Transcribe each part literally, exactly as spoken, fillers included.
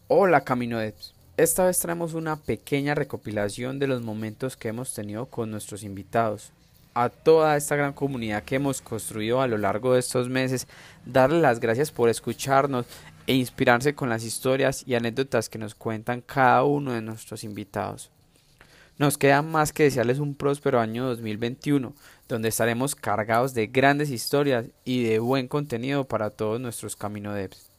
Hola Caminodeps, esta vez traemos una pequeña recopilación de los momentos que hemos tenido con nuestros invitados. A toda esta gran comunidad que hemos construido a lo largo de estos meses, darle las gracias por escucharnos e inspirarse con las historias y anécdotas que nos cuentan cada uno de nuestros invitados. Nos queda más que desearles un próspero año dos mil veintiuno, donde estaremos cargados de grandes historias y de buen contenido para todos nuestros Caminodeps.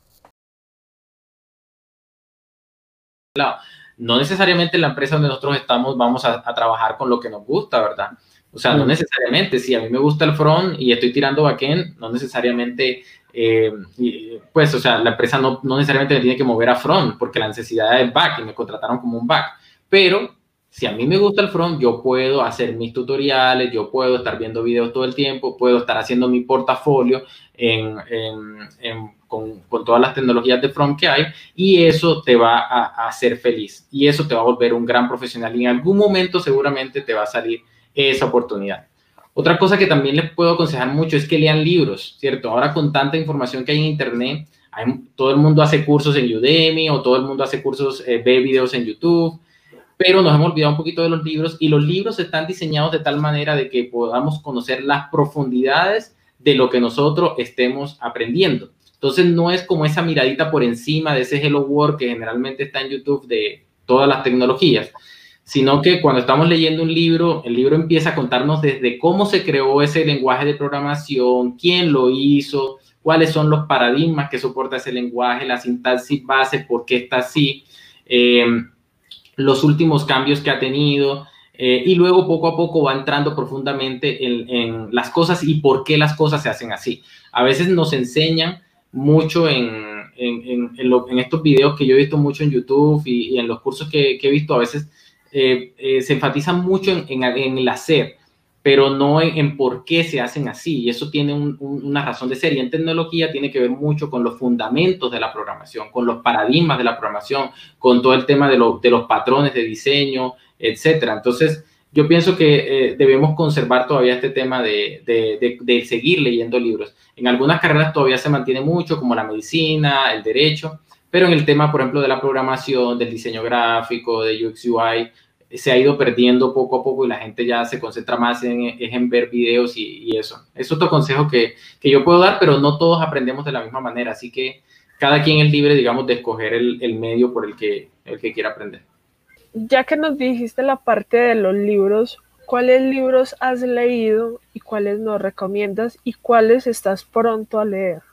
Claro, no necesariamente en la empresa donde nosotros estamos vamos a, a trabajar con lo que nos gusta, ¿verdad? O sea, no necesariamente, si a mí me gusta el front y estoy tirando backend, no necesariamente, eh, pues, o sea, la empresa no, no necesariamente me tiene que mover a front, porque la necesidad es back y me contrataron como un back. Pero si a mí me gusta el front, yo puedo hacer mis tutoriales, yo puedo estar viendo videos todo el tiempo, puedo estar haciendo mi portafolio en, en, en, con, con todas las tecnologías de front que hay, y eso te va a, a hacer feliz, y eso te va a volver un gran profesional, y en algún momento seguramente te va a salir esa oportunidad. Otra cosa que también les puedo aconsejar mucho es que lean libros, ¿cierto? Ahora con tanta información que hay en internet, hay, todo el mundo hace cursos en Udemy o todo el mundo hace cursos, eh, ve videos en YouTube, pero nos hemos olvidado un poquito de los libros, y los libros están diseñados de tal manera de que podamos conocer las profundidades de lo que nosotros estemos aprendiendo. Entonces no es como esa miradita por encima de ese Hello World que generalmente está en YouTube de todas las tecnologías, sino que cuando estamos leyendo un libro, el libro empieza a contarnos desde cómo se creó ese lenguaje de programación, quién lo hizo, cuáles son los paradigmas que soporta ese lenguaje, la sintaxis base, por qué está así, eh, los últimos cambios que ha tenido, eh, y luego poco a poco va entrando profundamente en, en las cosas y por qué las cosas se hacen así. A veces nos enseñan mucho en, en, en, en, lo, en estos videos que yo he visto mucho en YouTube y, y en los cursos que, que he visto, a veces eh, eh, se enfatiza mucho en, en, en el hacer, pero no en, en por qué se hacen así, y eso tiene un, un, una razón de ser, y en tecnología tiene que ver mucho con los fundamentos de la programación, con los paradigmas de la programación, con todo el tema de, lo, de los patrones de diseño, etcétera. Entonces, yo pienso que eh, debemos conservar todavía este tema de, de, de, de seguir leyendo libros. En algunas carreras todavía se mantiene mucho, como la medicina, el derecho, pero en el tema, por ejemplo, de la programación, del diseño gráfico, de U X U I, se ha ido perdiendo poco a poco, y la gente ya se concentra más en, en ver videos y, y eso. Es otro consejo que, que yo puedo dar, pero no todos aprendemos de la misma manera, así que cada quien es libre, digamos, de escoger el, el medio por el que, el que quiera aprender. Ya que nos dijiste la parte de los libros, ¿cuáles libros has leído y cuáles nos recomiendas y cuáles estás pronto a leer?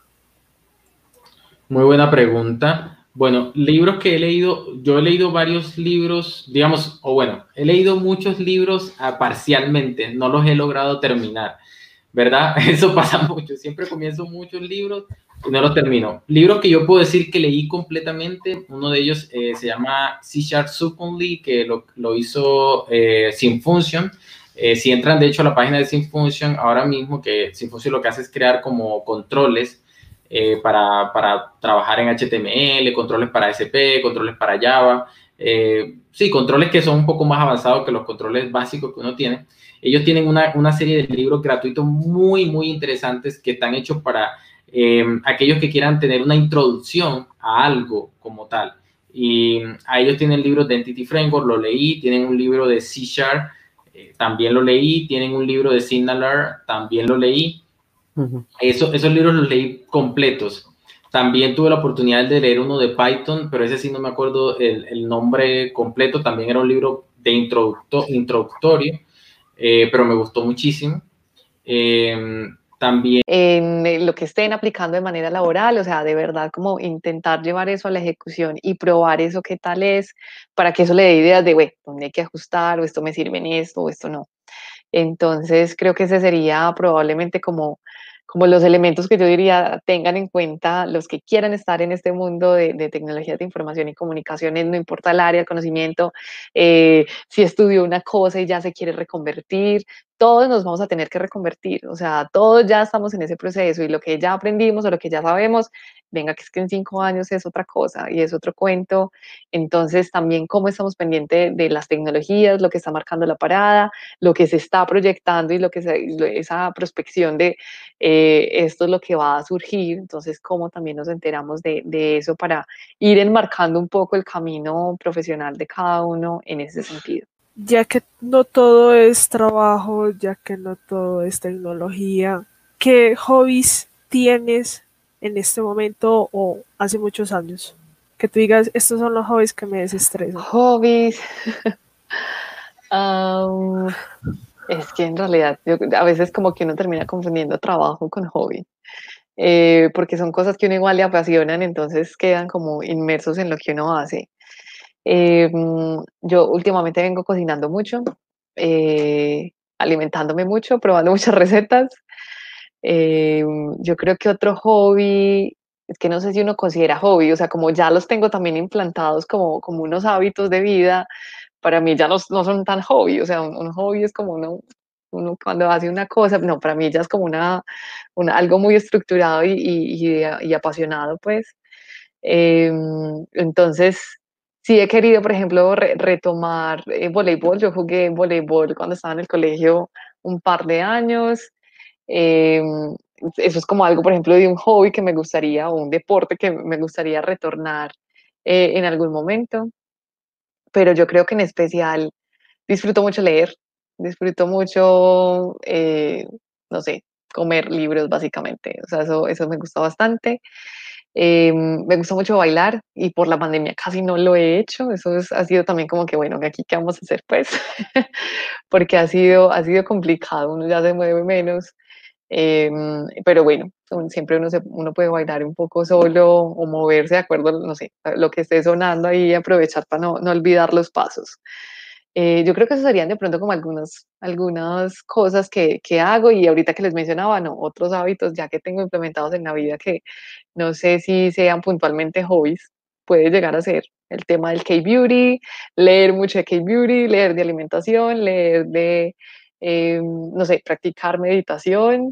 Muy buena pregunta. Bueno, libros que he leído, yo he leído varios libros, digamos, o bueno, he leído muchos libros uh, parcialmente, no los he logrado terminar, ¿verdad? Eso pasa mucho, siempre comienzo muchos libros y no los termino. Libros que yo puedo decir que leí completamente, uno de ellos eh, se llama C Sharp Subonly, que lo, lo hizo eh, SymFunction. Eh, si entran, de hecho, a la página de SymFunction ahora mismo, que SymFunction lo que hace es crear como controles Eh, para, para trabajar en H T M L, controles para S P, controles para Java, eh, sí, controles que son un poco más avanzados que los controles básicos que uno tiene. Ellos tienen una, una serie de libros gratuitos muy, muy interesantes que están hechos para eh, aquellos que quieran tener una introducción a algo como tal. Y a ellos tienen libros de Entity Framework, lo leí, tienen un libro de C Sharp, eh, también lo leí, tienen un libro de Signaler, también lo leí. Uh-huh. Eso, esos libros los leí completos. También tuve la oportunidad de leer uno de Python, pero ese sí no me acuerdo el, el nombre completo. También era un libro de introducto, introductorio, eh, pero me gustó muchísimo. Eh, también en lo que estén aplicando de manera laboral, o sea, de verdad como intentar llevar eso a la ejecución y probar eso qué tal es, para que eso le dé ideas de, bueno, dónde hay que ajustar, o esto me sirve en esto, o esto no. Entonces, creo que ese sería probablemente como, como los elementos que yo diría tengan en cuenta los que quieran estar en este mundo de, de tecnologías de información y comunicaciones, no importa el área de conocimiento, eh, si estudió una cosa y ya se quiere reconvertir, todos nos vamos a tener que reconvertir, o sea, todos ya estamos en ese proceso y lo que ya aprendimos o lo que ya sabemos, venga, que es que en cinco años es otra cosa y es otro cuento. Entonces, también cómo estamos pendientes de las tecnologías, lo que está marcando la parada, lo que se está proyectando y lo que se, esa prospección de eh, esto es lo que va a surgir. Entonces, cómo también nos enteramos de, de eso para ir enmarcando un poco el camino profesional de cada uno en ese sentido. Ya que no todo es trabajo, ya que no todo es tecnología, ¿qué hobbies tienes en este momento o hace muchos años? Que tú digas, estos son los hobbies que me desestresan. Hobbies. um, es que en realidad yo, a veces como que uno termina confundiendo trabajo con hobby. Eh, porque son cosas que uno igual le apasionan, entonces quedan como inmersos en lo que uno hace. Eh, yo últimamente vengo cocinando mucho, eh, alimentándome mucho, probando muchas recetas. Eh, yo creo que otro hobby, es que no sé si uno considera hobby, o sea, como ya los tengo también implantados como, como unos hábitos de vida, para mí ya no, no son tan hobby, o sea, un, un hobby es como uno, uno cuando hace una cosa, no, para mí ya es como una, una algo muy estructurado y, y, y, y apasionado, pues. Eh, entonces, sí he querido, por ejemplo, re retomar eh, voleibol. Yo jugué voleibol cuando estaba en el colegio un par de años. Eh, Eso es como algo, por ejemplo, de un hobby que me gustaría, o un deporte que me gustaría retornar eh, en algún momento. Pero yo creo que en especial disfruto mucho leer, disfruto mucho, eh, no sé, comer libros básicamente. O sea, eso, eso me gusta bastante. Eh, me gusta mucho bailar y por la pandemia casi no lo he hecho. Eso es, ha sido también como que, bueno, aquí qué vamos a hacer pues, porque ha sido, ha sido complicado, uno ya se mueve menos. Eh, pero bueno, siempre uno, se, uno puede bailar un poco solo o moverse de acuerdo, no sé, a lo que esté sonando ahí y aprovechar para no, no olvidar los pasos. Eh, yo creo que eso serían de pronto como algunas, algunas cosas que, que hago y ahorita que les mencionaba, no, otros hábitos ya que tengo implementados en la vida que no sé si sean puntualmente hobbies, puede llegar a ser el tema del K-Beauty, leer mucho de K-Beauty, leer de alimentación, leer de, eh, no sé, practicar meditación,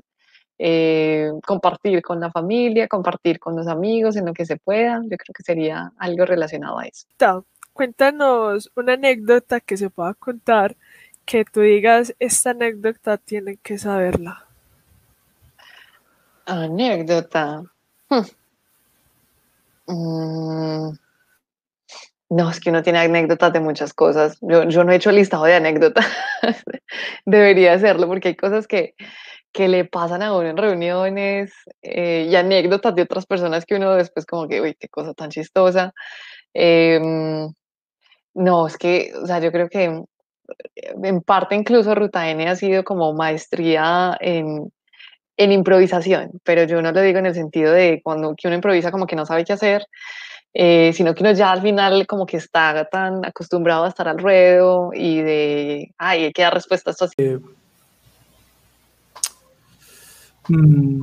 eh, compartir con la familia, compartir con los amigos en lo que se pueda. Yo creo que sería algo relacionado a eso. Ta, cuéntanos una anécdota que se pueda contar, que tú digas, esta anécdota tienen que saberla. Anécdota. Hmm. Mm. No, es que uno tiene anécdotas de muchas cosas. Yo, yo no he hecho listado de anécdotas. Debería hacerlo porque hay cosas que, que le pasan a uno en reuniones eh, y anécdotas de otras personas que uno después como que, uy, qué cosa tan chistosa. Eh, no, es que, o sea, yo creo que en parte incluso Ruta N ha sido como maestría en, en improvisación, pero yo no lo digo en el sentido de cuando que uno improvisa como que no sabe qué hacer, eh, sino que uno ya al final como que está tan acostumbrado a estar al ruedo y de, ay, hay que dar respuesta a esto así. Eh, mm,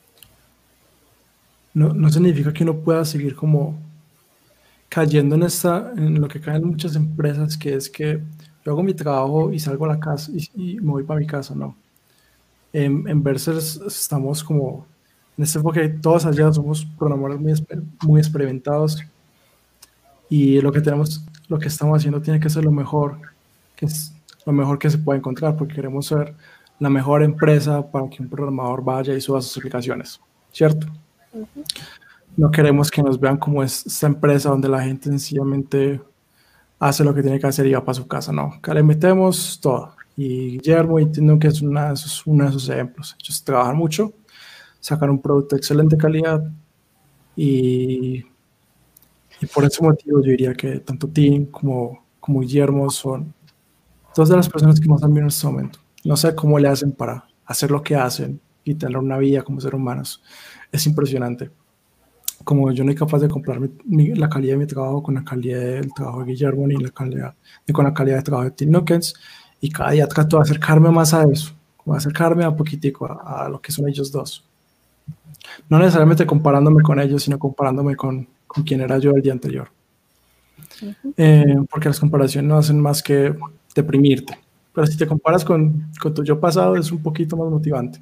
no, no significa que uno pueda seguir como cayendo en, esta, en lo que caen muchas empresas, que es que yo hago mi trabajo y salgo a la casa y, y me voy para mi casa, ¿no? En, en Versers estamos como en este enfoque, todos allá somos programadores muy, muy experimentados y lo que tenemos, lo que estamos haciendo tiene que ser lo mejor, que es lo mejor que se puede encontrar, porque queremos ser la mejor empresa para que un programador vaya y suba sus aplicaciones, ¿cierto? Uh-huh. No queremos que nos vean como esta empresa donde la gente sencillamente hace lo que tiene que hacer y va para su casa, no, acá le metemos todo. Y Guillermo entiendo que es, una, es uno de esos ejemplos. Ellos trabajan mucho, sacan un producto de excelente calidad y, y por ese motivo yo diría que tanto Tim como, como Guillermo son dos de las personas que más admiro en este momento. No sé cómo le hacen para hacer lo que hacen y tener una vida como seres humanos. Es impresionante. Como yo no soy capaz de comparar mi, mi, la calidad de mi trabajo con la calidad del trabajo de Guillermo ni, la calidad, ni con la calidad de trabajo de Tim Nuckens. Y cada día trato de acercarme más a eso, como acercarme a poquitico a, a lo que son ellos dos. No necesariamente comparándome con ellos, sino comparándome con, con quien era yo el día anterior. Uh-huh. eh, porque las comparaciones no hacen más que deprimirte. pero si te comparas con, con tu yo pasado, es un poquito más motivante.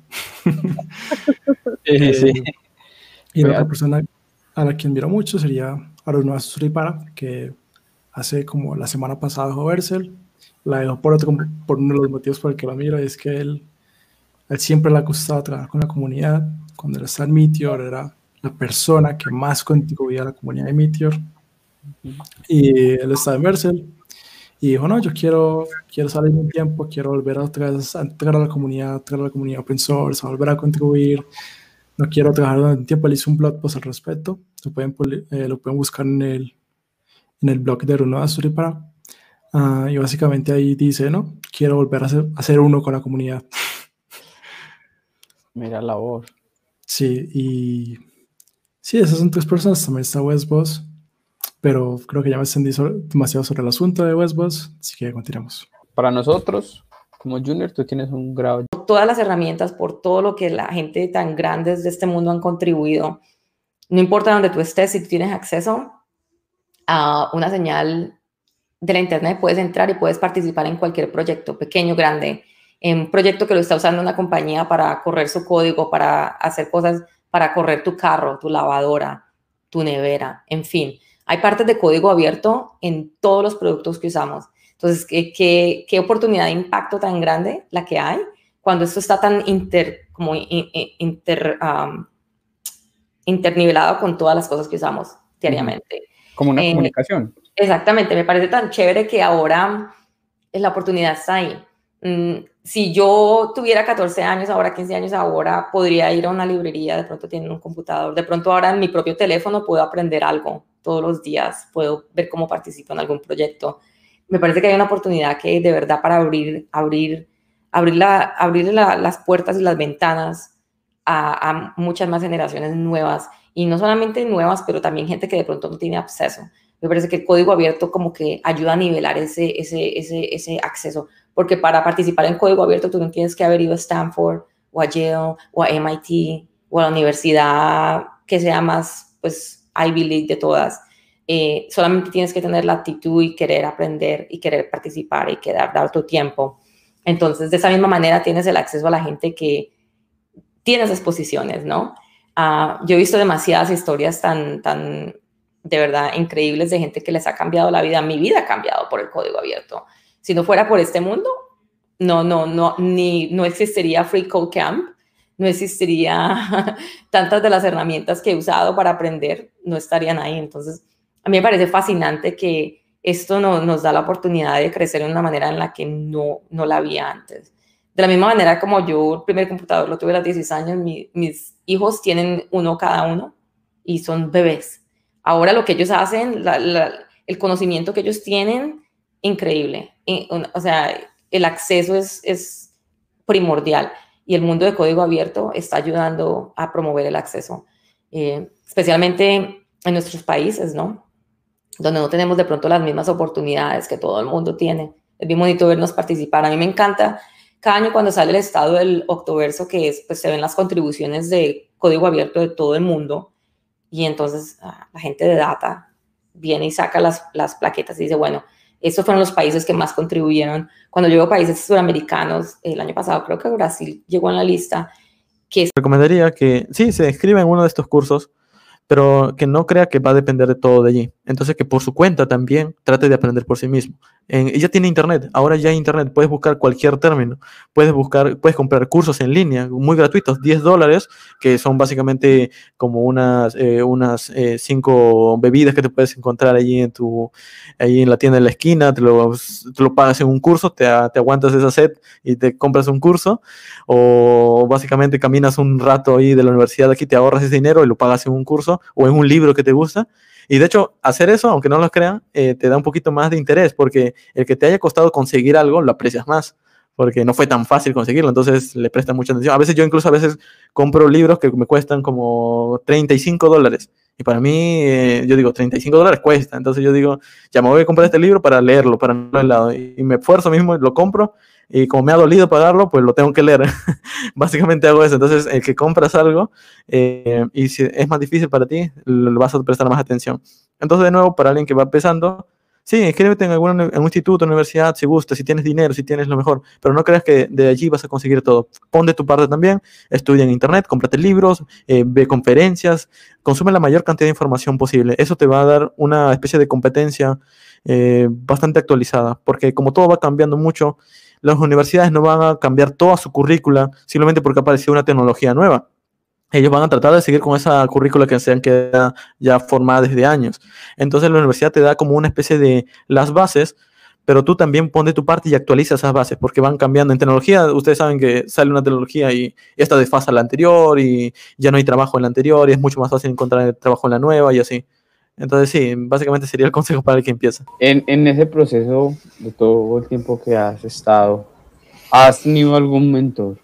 Sí, sí. Eh, y la otra persona a la que admiro mucho sería Arunoa Suripara, que hace como la semana pasada dejó Vercel. La dejó por, otro, por uno de los motivos por el que lo miro, es que él, él siempre le ha gustado trabajar con la comunidad. Cuando él estaba en Meteor, era la persona que más contribuía a la comunidad de Meteor. Y él estaba en Vercel y dijo, no, yo quiero, quiero salir un tiempo, quiero volver a otra vez a entrar a la comunidad, a entrar a la comunidad open source, a volver a contribuir. No quiero trabajar durante un tiempo. Él hizo un blog post al respecto. Lo pueden, eh, lo pueden buscar en el, en el blog de Arunoa Suripara. Uh, y básicamente ahí dice, no, quiero volver a ser, a ser uno con la comunidad. Mira la voz. Sí, y sí, esas son tres personas. También está WesBoss, pero creo que ya me extendí sobre, demasiado sobre el asunto de WesBoss, así que continuamos. Para nosotros, como Junior, tú tienes un grado. Todas las herramientas, por todo lo que la gente tan grande de este mundo han contribuido, no importa dónde tú estés, si tú tienes acceso a una señal de la internet, puedes entrar y puedes participar en cualquier proyecto, pequeño, grande, en un proyecto que lo está usando una compañía para correr su código, para hacer cosas, para correr tu carro, tu lavadora, tu nevera, en fin. Hay partes de código abierto en todos los productos que usamos. Entonces, ¿qué, qué, qué oportunidad de impacto tan grande la que hay cuando esto está tan inter, como inter, um, internivelado con todas las cosas que usamos diariamente. Como una eh, comunicación. Exactamente, me parece tan chévere que ahora la oportunidad está ahí. Mm, si yo tuviera catorce años, ahora quince años, ahora podría ir a una librería, de pronto tienen un computador, de pronto ahora en mi propio teléfono puedo aprender algo todos los días, puedo ver cómo participo en algún proyecto. Me parece que hay una oportunidad que de verdad para abrir, abrir, abrir, la, abrir la, las puertas y las ventanas a, a muchas más generaciones nuevas, y no solamente nuevas, pero también gente que de pronto no tiene acceso. Me parece que el código abierto como que ayuda a nivelar ese, ese, ese, ese acceso, porque para participar en código abierto tú no tienes que haber ido a Stanford o a Yale o a M I T o a la universidad que sea más, pues, Ivy League de todas. Eh, solamente tienes que tener la actitud y querer aprender y querer participar y querer dar tu tiempo. Entonces, de esa misma manera tienes el acceso a la gente que tiene esas posiciones, ¿no? Uh, yo he visto demasiadas historias tan, tan de verdad increíbles de gente que les ha cambiado la vida. Mi vida ha cambiado por el código abierto. Si no fuera por este mundo, no, no, no, ni, no existiría Free Code Camp, no existiría tantas de las herramientas que he usado para aprender, no estarían ahí. Entonces, a mí me parece fascinante que esto no, nos da la oportunidad de crecer de una manera en la que no, no la había antes. De la misma manera como yo el primer computador lo tuve a los dieciséis años, mi, mis hijos tienen uno cada uno y son bebés. Ahora lo que ellos hacen, la, la, el conocimiento que ellos tienen, increíble. Y, o sea, el acceso es, es primordial y el mundo de código abierto está ayudando a promover el acceso, eh, especialmente en nuestros países, ¿no? Donde no tenemos de pronto las mismas oportunidades que todo el mundo tiene. Es bien bonito vernos participar. A mí me encanta cada año cuando sale el estado del Octoverso, que es, pues se ven las contribuciones de código abierto de todo el mundo, y entonces ah, la gente de Data viene y saca las, las plaquetas y dice, bueno, estos fueron los países que más contribuyeron. Cuando yo veo países suramericanos, el año pasado creo que Brasil llegó en la lista. Que recomendaría que sí, se inscriba en uno de estos cursos, pero que no crea que va a depender de todo de allí. Entonces que por su cuenta también trate de aprender por sí mismo. En, ella tiene internet, ahora ya hay internet, puedes buscar cualquier término, puedes buscar, puedes comprar cursos en línea muy gratuitos, diez dólares, que son básicamente como unas, eh, unas eh, cinco bebidas que te puedes encontrar allí en, tu, allí en la tienda de la esquina, te lo, te lo pagas en un curso, te, te aguantas esa sed y te compras un curso, o básicamente caminas un rato ahí de la universidad aquí, te ahorras ese dinero y lo pagas en un curso o en un libro que te gusta. Y de hecho, hacer eso, aunque no lo crean, eh, te da un poquito más de interés, porque el que te haya costado conseguir algo, lo aprecias más, porque no fue tan fácil conseguirlo, entonces le prestas mucha atención. A veces yo incluso a veces compro libros que me cuestan como treinta y cinco dólares, y para mí, eh, yo digo, treinta y cinco dólares cuesta, entonces yo digo, ya me voy a comprar este libro para leerlo, para no leerlo, y, y me esfuerzo mismo, lo compro, y como me ha dolido pagarlo, pues lo tengo que leer. Básicamente hago eso. Entonces, el que compras algo eh, y si es más difícil para ti, le vas a prestar más atención. Entonces, de nuevo, para alguien que va empezando, Sí, inscríbete en algún, en un instituto, universidad, si gusta, si tienes dinero, si tienes lo mejor, pero no creas que de allí vas a conseguir todo. Pon de tu parte también, estudia en internet, cómprate libros, eh, ve conferencias, consume la mayor cantidad de información posible. Eso te va a dar una especie de competencia eh, bastante actualizada, porque como todo va cambiando mucho, las universidades no van a cambiar toda su currícula simplemente porque apareció una tecnología nueva. Ellos van a tratar de seguir con esa currícula que se han quedado ya formada desde años. Entonces la universidad te da como una especie de las bases, pero tú también pon de tu parte y actualiza esas bases, porque van cambiando. En tecnología, ustedes saben que sale una tecnología y esta desfasa la anterior y ya no hay trabajo en la anterior y es mucho más fácil encontrar trabajo en la nueva y así. Entonces sí, básicamente sería el consejo para el que empieza. En, en ese proceso de todo el tiempo que has estado, ¿has tenido algún mentor?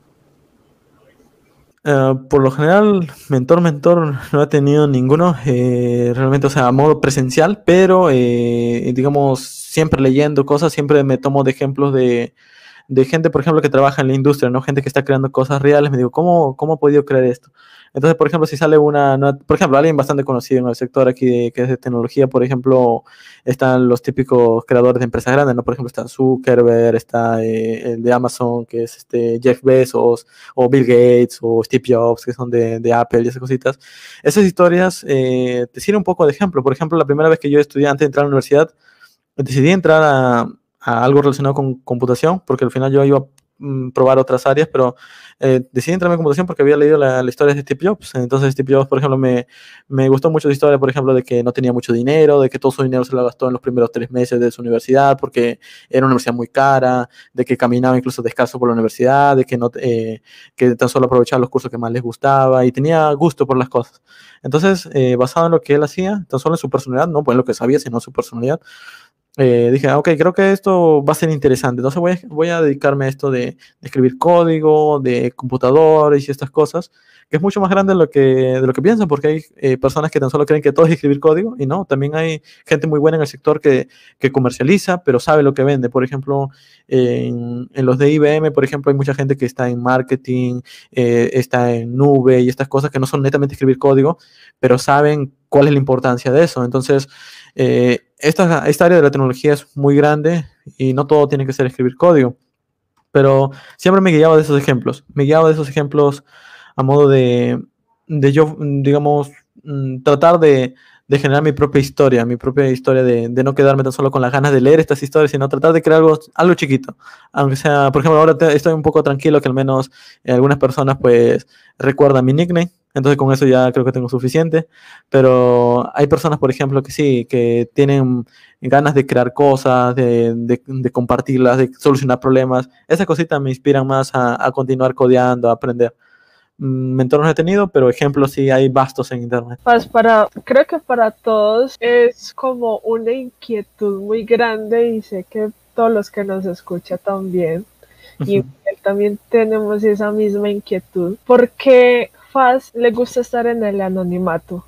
Uh, por lo general, mentor, mentor, no he tenido ninguno, eh, realmente, o sea, a modo presencial, pero, eh, digamos, siempre leyendo cosas, siempre me tomo de ejemplos de, de gente, por ejemplo, que trabaja en la industria, ¿no? Gente que está creando cosas reales, me digo, ¿cómo, cómo ha podido crear esto? Entonces, por ejemplo, si sale una, una por ejemplo, alguien bastante conocido en el sector aquí de, que es de tecnología, por ejemplo, están los típicos creadores de empresas grandes, ¿no? Por ejemplo, está Zuckerberg, está eh, el de Amazon, que es este Jeff Bezos, o Bill Gates, o Steve Jobs, que son de, de Apple y esas cositas. Esas historias eh, te sirven un poco de ejemplo. Por ejemplo, la primera vez que yo estudié antes de entrar a la universidad, decidí entrar a, a algo relacionado con computación, porque al final yo iba a mm, probar otras áreas, pero eh, decidí entrar en computación porque había leído la, la historia de Steve Jobs. Entonces Steve Jobs, por ejemplo, me, me gustó mucho su historia, por ejemplo, de que no tenía mucho dinero, de que todo su dinero se lo gastó en los primeros tres meses de su universidad, porque era una universidad muy cara, de que caminaba incluso descalzo por la universidad, de que, no, eh, que tan solo aprovechaba los cursos que más les gustaba y tenía gusto por las cosas. Entonces, eh, basado en lo que él hacía, tan solo en su personalidad, no pues en lo que sabía, sino en su personalidad, eh, dije, ok, creo que esto va a ser interesante. Entonces voy a, voy a dedicarme a esto de, de escribir código, de computadores y estas cosas, que es mucho más grande de lo que, de lo que piensan, porque hay eh, personas que tan solo creen que todo es escribir código, y no, también hay gente muy buena en el sector que, que comercializa, pero sabe lo que vende. Por ejemplo, en, en los de I B M, por ejemplo, hay mucha gente que está en marketing, eh, está en nube y estas cosas que no son netamente escribir código, pero saben cuál es la importancia de eso. Entonces, eh, esta, esta área de la tecnología es muy grande y no todo tiene que ser escribir código, pero siempre me guiaba de esos ejemplos, me guiaba de esos ejemplos a modo de, de yo, digamos, mm, tratar de, de generar mi propia historia, mi propia historia de, de no quedarme tan solo con las ganas de leer estas historias, sino tratar de crear algo, algo chiquito, aunque sea, por ejemplo, ahora te, estoy un poco tranquilo que al menos eh, algunas personas pues recuerdan mi nickname. Entonces con eso ya creo que tengo suficiente, pero hay personas, por ejemplo, que sí, que tienen ganas de crear cosas, de, de, de compartirlas, de solucionar problemas. Esas cositas me inspiran más a, a continuar codeando, a aprender. Mm, Mentores no he tenido, pero ejemplos sí hay vastos en internet. Pues para, creo que para todos es como una inquietud muy grande y sé que todos los que nos escuchan también, y también tenemos esa misma inquietud. ¿Por qué Faz le gusta estar en el anonimato?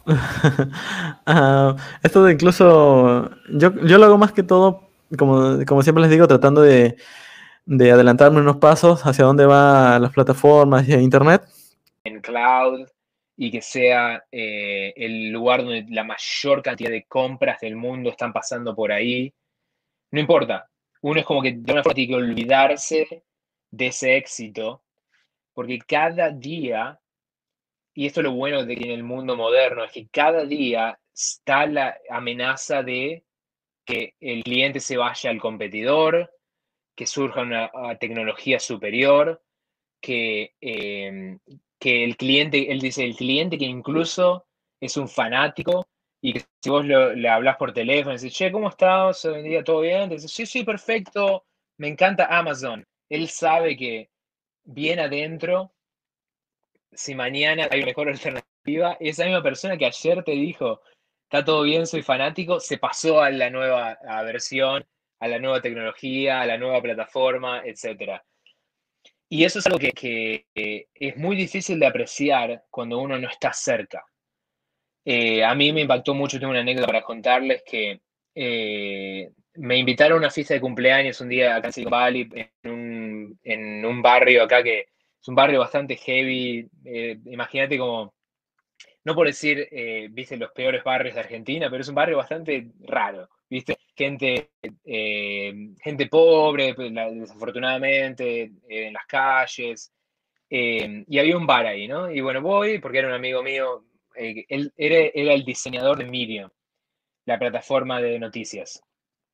uh, esto de incluso, yo, yo lo hago más que todo, como, como siempre les digo, tratando de, de adelantarme unos pasos hacia dónde van las plataformas y internet. En cloud y que sea eh, el lugar donde la mayor cantidad de compras del mundo están pasando por ahí. No importa. Uno es como que de alguna forma tiene que olvidarse de ese éxito, porque cada día, y esto es lo bueno de que en el mundo moderno, es que cada día está la amenaza de que el cliente se vaya al competidor, que surja una, una tecnología superior, que, eh, que el cliente, él dice, el cliente que incluso es un fanático y que si vos lo, le hablas por teléfono y dices, che, ¿cómo estás? Hoy en día todo bien. Te dice, sí, sí, perfecto, me encanta Amazon. Él sabe que bien adentro, si mañana hay una mejor alternativa, esa misma persona que ayer te dijo, está todo bien, soy fanático, se pasó a la nueva a versión, a la nueva tecnología, a la nueva plataforma, etcétera. Y eso es algo que, que eh, es muy difícil de apreciar cuando uno no está cerca. Eh, a mí me impactó mucho, tengo una anécdota para contarles, que eh, me invitaron a una fiesta de cumpleaños un día acá en Silicon Valley, en un, en un barrio acá que es un barrio bastante heavy. Eh, imagínate como, no por decir, eh, viste, los peores barrios de Argentina, pero es un barrio bastante raro, ¿viste? Gente, eh, gente pobre, desafortunadamente, eh, en las calles. Eh, y había un bar ahí, ¿no? Y bueno, voy, porque era un amigo mío, eh, él era, era el diseñador de Medium, la plataforma de noticias.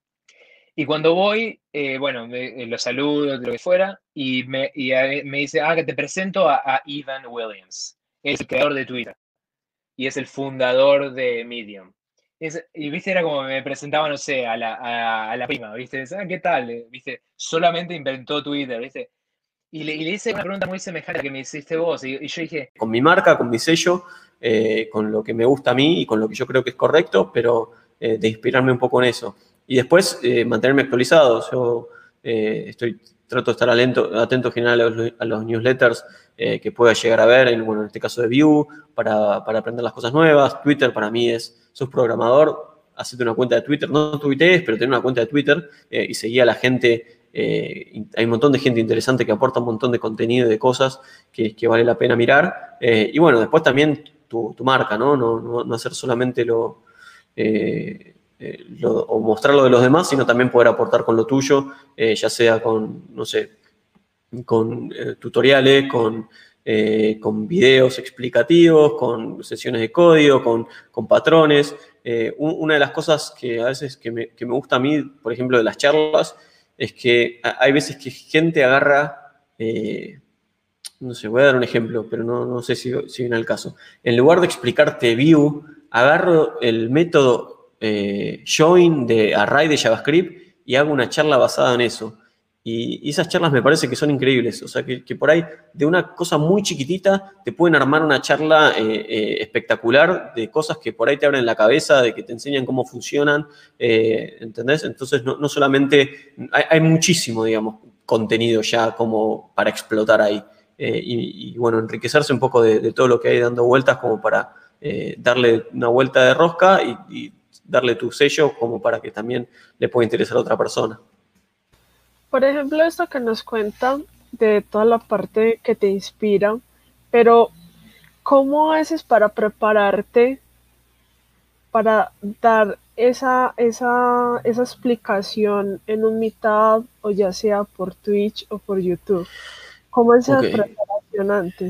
Y cuando voy, eh, bueno, me, lo saludo, lo que fuera, y me, y a, me dice, ah, que te presento a, a Evan Williams. Es el creador de Twitter y es el fundador de Medium. Es, y viste, era como me presentaba, no sé, a la, a, a la prima, viste, ah, ¿qué tal? Viste, solamente inventó Twitter, viste. Y le, y le hice una pregunta muy semejante a la que me hiciste vos, y, y yo dije... Con mi marca, con mi sello, eh, con lo que me gusta a mí y con lo que yo creo que es correcto, pero eh, de inspirarme un poco en eso. Y después eh, mantenerme actualizado. Yo eh, estoy, trato de estar atento, atento en general a los, a los newsletters eh, que pueda llegar a ver, en, bueno, en este caso de Vue, para, para aprender las cosas nuevas. Twitter para mí es, sos programador, hacete una cuenta de Twitter, no tuitees, pero ten una cuenta de Twitter eh, y seguí a la gente. Eh, hay un montón de gente interesante que aporta un montón de contenido y de cosas que, que vale la pena mirar. Eh, y bueno, después también tu, tu marca, ¿no? No, no, no hacer solamente lo... Eh, Eh, lo, o mostrarlo de los demás, sino también poder aportar con lo tuyo, eh, ya sea con, no sé, con eh, tutoriales, con, eh, con videos explicativos, con sesiones de código, con, con patrones. Eh, un, una de las cosas que a veces que me, que me gusta a mí, por ejemplo, de las charlas, es que hay veces que gente agarra, eh, no sé, voy a dar un ejemplo, pero no, no sé si, si viene al caso. En lugar de explicarte Vue, agarro el método Eh, join de array de JavaScript y hago una charla basada en eso. Y, y esas charlas me parece que son increíbles. O sea, que, que por ahí de una cosa muy chiquitita te pueden armar una charla eh, eh, espectacular de cosas que por ahí te abren la cabeza, de que te enseñan cómo funcionan. Eh, ¿Entendés? Entonces, no, no solamente... Hay, hay muchísimo, digamos, contenido ya como para explotar ahí. Eh, y, y, bueno, enriquecerse un poco de, de todo lo que hay dando vueltas como para eh, darle una vuelta de rosca y, y darle tu sello como para que también le pueda interesar a otra persona. Por ejemplo, esto que nos cuenta de toda la parte que te inspira, pero ¿cómo haces para prepararte para dar esa, esa, esa explicación en un meetup o ya sea por Twitch o por YouTube? ¿Cómo es esa okay. preparación antes?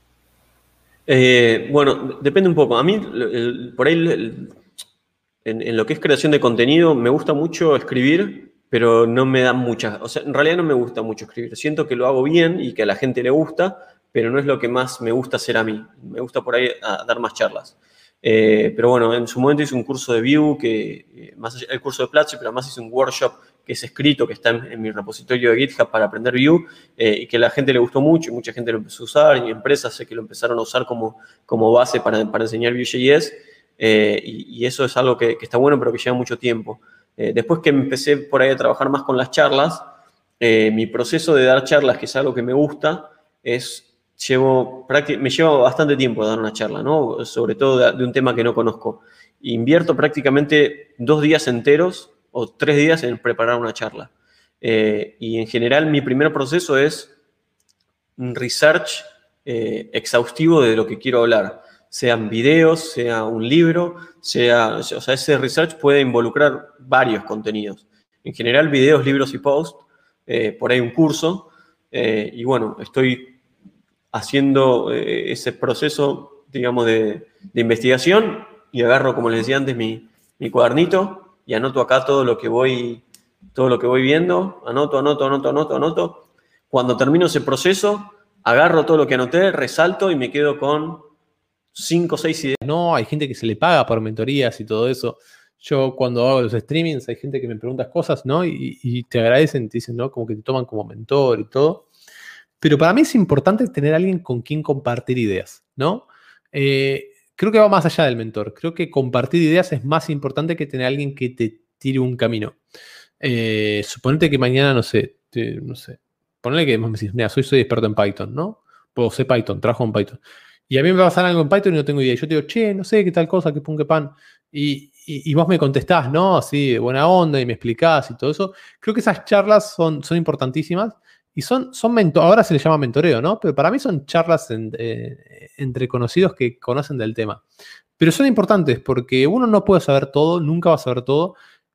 Eh, bueno, depende un poco. A mí, el, el, por ahí... El, En, en lo que es creación de contenido, me gusta mucho escribir, pero no me da muchas... O sea, en realidad no me gusta mucho escribir. Siento que lo hago bien y que a la gente le gusta, pero no es lo que más me gusta hacer a mí. Me gusta por ahí a dar más charlas. Eh, pero bueno, en su momento hice un curso de Vue, que, más allá del curso de Platzi, pero además hice un workshop que es escrito, que está en, en mi repositorio de GitHub para aprender Vue, eh, y que a la gente le gustó mucho, y mucha gente lo empezó a usar, y empresas sé que lo empezaron a usar como, como base para, para enseñar Vue.js. Eh, y, y eso es algo que, que está bueno, pero que lleva mucho tiempo. Eh, después que empecé por ahí a trabajar más con las charlas, eh, mi proceso de dar charlas, que es algo que me gusta, es, llevo, me lleva bastante tiempo dar una charla, ¿no? Sobre todo de, de un tema que no conozco. Invierto prácticamente dos días enteros o tres días en preparar una charla. Eh, y en general mi primer proceso es un research eh, exhaustivo de lo que quiero hablar. Sean videos, sea un libro, sea, o sea, ese research puede involucrar varios contenidos. En general, videos, libros y posts, eh, por ahí un curso, eh, y bueno, estoy haciendo eh, ese proceso, digamos, de, de investigación y agarro, como les decía antes, mi, mi cuadernito y anoto acá todo lo que voy, todo lo que voy viendo, anoto, anoto, anoto, anoto, anoto. Cuando termino ese proceso, agarro todo lo que anoté, resalto y me quedo con cinco o seis ideas. No, hay gente que se le paga por mentorías y todo eso. Yo cuando hago los streamings hay gente que me pregunta cosas, ¿no? Y, y te agradecen, te dicen, ¿no? Como que te toman como mentor y todo. Pero para mí es importante tener a alguien con quien compartir ideas, ¿no? Eh, creo que va más allá del mentor. Creo que compartir ideas es más importante que tener a alguien que te tire un camino. Eh, suponete que mañana, no sé, te, no sé, ponle que me decís, mira, soy, soy experto en Python, ¿no? Pues sé Python, trabajo en Python. Y a mí me va a pasar algo en Python y no tengo idea. Y yo te digo, che, no sé qué tal cosa, qué pum, qué pan. Y, y, y vos me contestás, ¿no? Así, de buena onda, y me explicás y todo eso. Creo que esas charlas son, son importantísimas. Y son, son mentor, ahora se les llama mentoreo, ¿no? Pero para mí son charlas en, eh, entre conocidos que conocen del tema. Pero son importantes porque uno no puede saber todo, nunca va a saber todo.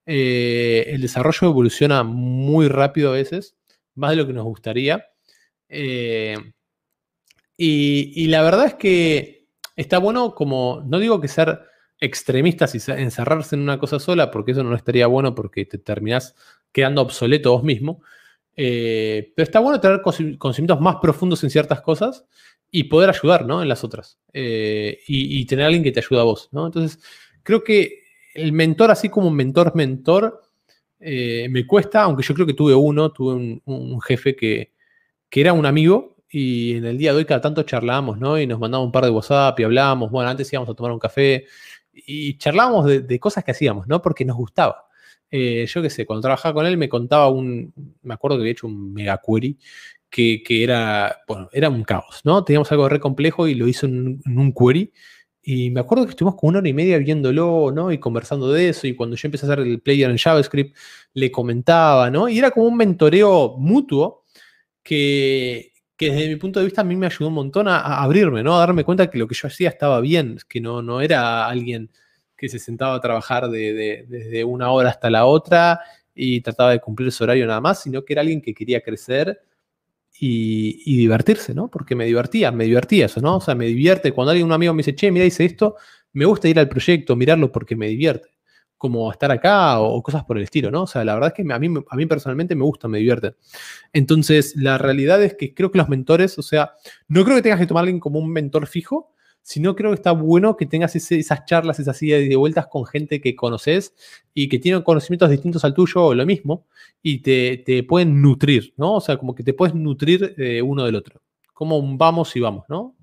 Eh, el desarrollo evoluciona muy rápido a veces, más de lo que nos gustaría. Eh, y, y la verdad es que está bueno como, no digo que ser extremistas y se- encerrarse en una cosa sola, porque eso no estaría bueno porque te terminás quedando obsoleto vos mismo. Eh, pero está bueno tener conci- conocimientos más profundos en ciertas cosas y poder ayudar, ¿no? En las otras. Eh, y, y tener a alguien que te ayude a vos, ¿no? Entonces, creo que el mentor, así como un mentor-mentor, eh, me cuesta, aunque yo creo que tuve uno, tuve un, un jefe que, que era un amigo y en el día de hoy cada tanto charlábamos, ¿no? Y nos mandamos un par de WhatsApp y hablábamos, bueno, antes íbamos a tomar un café y charlábamos de, de cosas que hacíamos, ¿no? Porque nos gustaba. Eh, yo qué sé, cuando trabajaba con él me contaba un, me acuerdo que había hecho un mega query que, que era, bueno, era un caos, ¿no? Teníamos algo re complejo y lo hizo en, en un query. Y me acuerdo que estuvimos como una hora y media viéndolo, ¿no? Y conversando de eso. Y cuando yo empecé a hacer el player en JavaScript, le comentaba, ¿no? Y era como un mentoreo mutuo que, que desde mi punto de vista a mí me ayudó un montón a, a abrirme, ¿no? A darme cuenta que lo que yo hacía estaba bien, que no, no era alguien que se sentaba a trabajar de, de- desde una hora hasta la otra y trataba de cumplir su horario nada más, sino que era alguien que quería crecer y, y divertirse, ¿no? Porque me divertía, me divertía eso, ¿no? O sea, me divierte. Cuando alguien, un amigo me dice, che, mira, hice esto, me gusta ir al proyecto, mirarlo porque me divierte. Como estar acá o, o cosas por el estilo, ¿no? O sea, la verdad es que a mí, a mí personalmente me gusta, me divierte. Entonces, la realidad es que creo que los mentores, o sea, no creo que tengas que tomar a alguien como un mentor fijo, sino creo que está bueno que tengas ese- esas charlas, esas idas y de vueltas con gente que conoces y que tiene conocimientos distintos al tuyo o lo mismo y te, te pueden nutrir, ¿no? O sea, como que te puedes nutrir eh, uno del otro. Como un vamos y vamos, ¿no?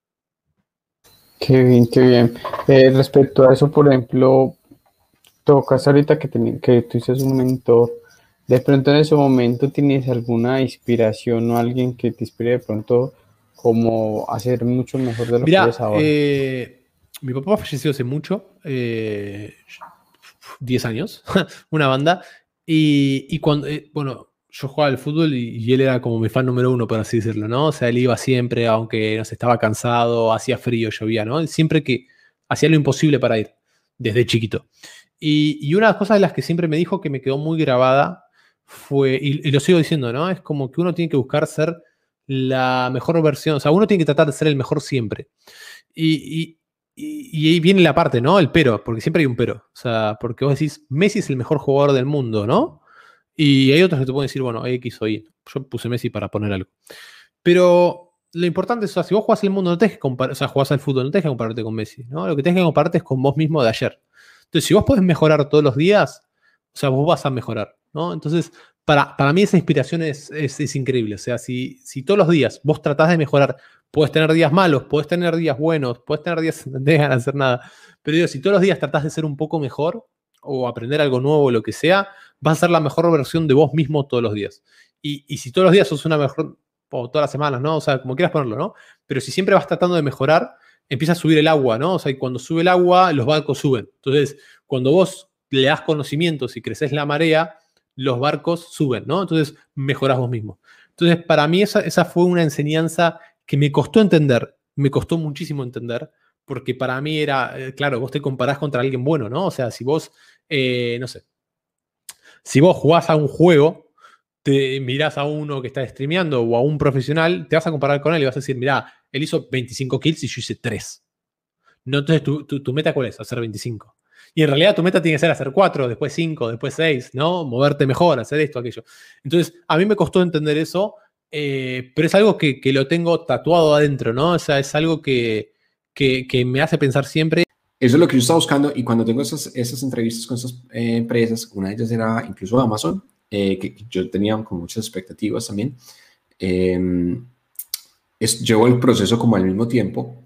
Qué bien, qué bien. Eh, respecto a eso, por ejemplo, tocas ahorita que, teni- que tú dices un mentor. De pronto en ese momento tienes alguna inspiración o alguien que te inspire de pronto como a ser mucho mejor de lo que eres Mirá, ahora. eh, mi papá falleció hace mucho, eh, diez años, una banda, y, y cuando, eh, bueno, yo jugaba al fútbol y, y él era como mi fan número uno, por así decirlo, ¿no? O sea, él iba siempre, aunque no sé, estaba cansado, hacía frío, llovía, ¿no? Él siempre que hacía lo imposible para ir, desde chiquito. Y, y una de las cosas de las que siempre me dijo que me quedó muy grabada fue, y, y lo sigo diciendo, ¿no? Es como que uno tiene que buscar ser la mejor versión, o sea, uno tiene que tratar de ser el mejor siempre. Y, y- y- y ahí viene la parte, ¿no? El pero, porque siempre hay un pero. O sea, porque vos decís, Messi es el mejor jugador del mundo, ¿no? Y hay otros que te pueden decir, bueno, X o Y. Yo puse Messi para poner algo. Pero lo importante es, o sea, si vos jugás el mundo, no tenés que comparar, o sea, jugás al fútbol, no tenés que compararte con Messi, ¿no? Lo que tenés que compararte es con vos mismo de ayer. Entonces, si vos podés mejorar todos los días, o sea, vos vas a mejorar, ¿no? Entonces, para, para mí esa inspiración es, es, es increíble. O sea, si, si todos los días vos tratás de mejorar, puedes tener días malos, puedes tener días buenos, puedes tener días que no tengas ganas de hacer nada, pero digo, si todos los días tratás de ser un poco mejor o aprender algo nuevo o lo que sea, vas a ser la mejor versión de vos mismo todos los días. Y, y si todos los días sos una mejor, o todas las semanas, ¿no? O sea, como quieras ponerlo, ¿no? Pero si siempre vas tratando de mejorar, empieza a subir el agua, ¿no? O sea, y cuando sube el agua, los barcos suben. Entonces, cuando vos le das conocimientos y creces la marea, los barcos suben, ¿no? Entonces, mejorás vos mismo. Entonces, para mí esa, esa fue una enseñanza que me costó entender, me costó muchísimo entender, porque para mí era, eh, claro, vos te comparás contra alguien bueno, ¿no? O sea, si vos, eh, no sé, si vos jugás a un juego, te mirás a uno que está streameando o a un profesional, te vas a comparar con él y vas a decir, mirá, él hizo veinticinco kills y yo hice tres. No, entonces, ¿tu, tu, tu meta cuál es? Hacer veinticinco. Y en realidad tu meta tiene que ser hacer cuatro, después cinco, después seis, ¿no? Moverte mejor, hacer esto, aquello. Entonces, a mí me costó entender eso, eh, pero es algo que, que lo tengo tatuado adentro, ¿no? O sea, es algo que, que, que me hace pensar siempre. Eso es lo que yo estaba buscando y cuando tengo esas, esas entrevistas con esas eh, empresas, una de ellas era incluso Amazon, eh, que, que yo tenía con muchas expectativas también. Eh, es, llevo el proceso como al mismo tiempo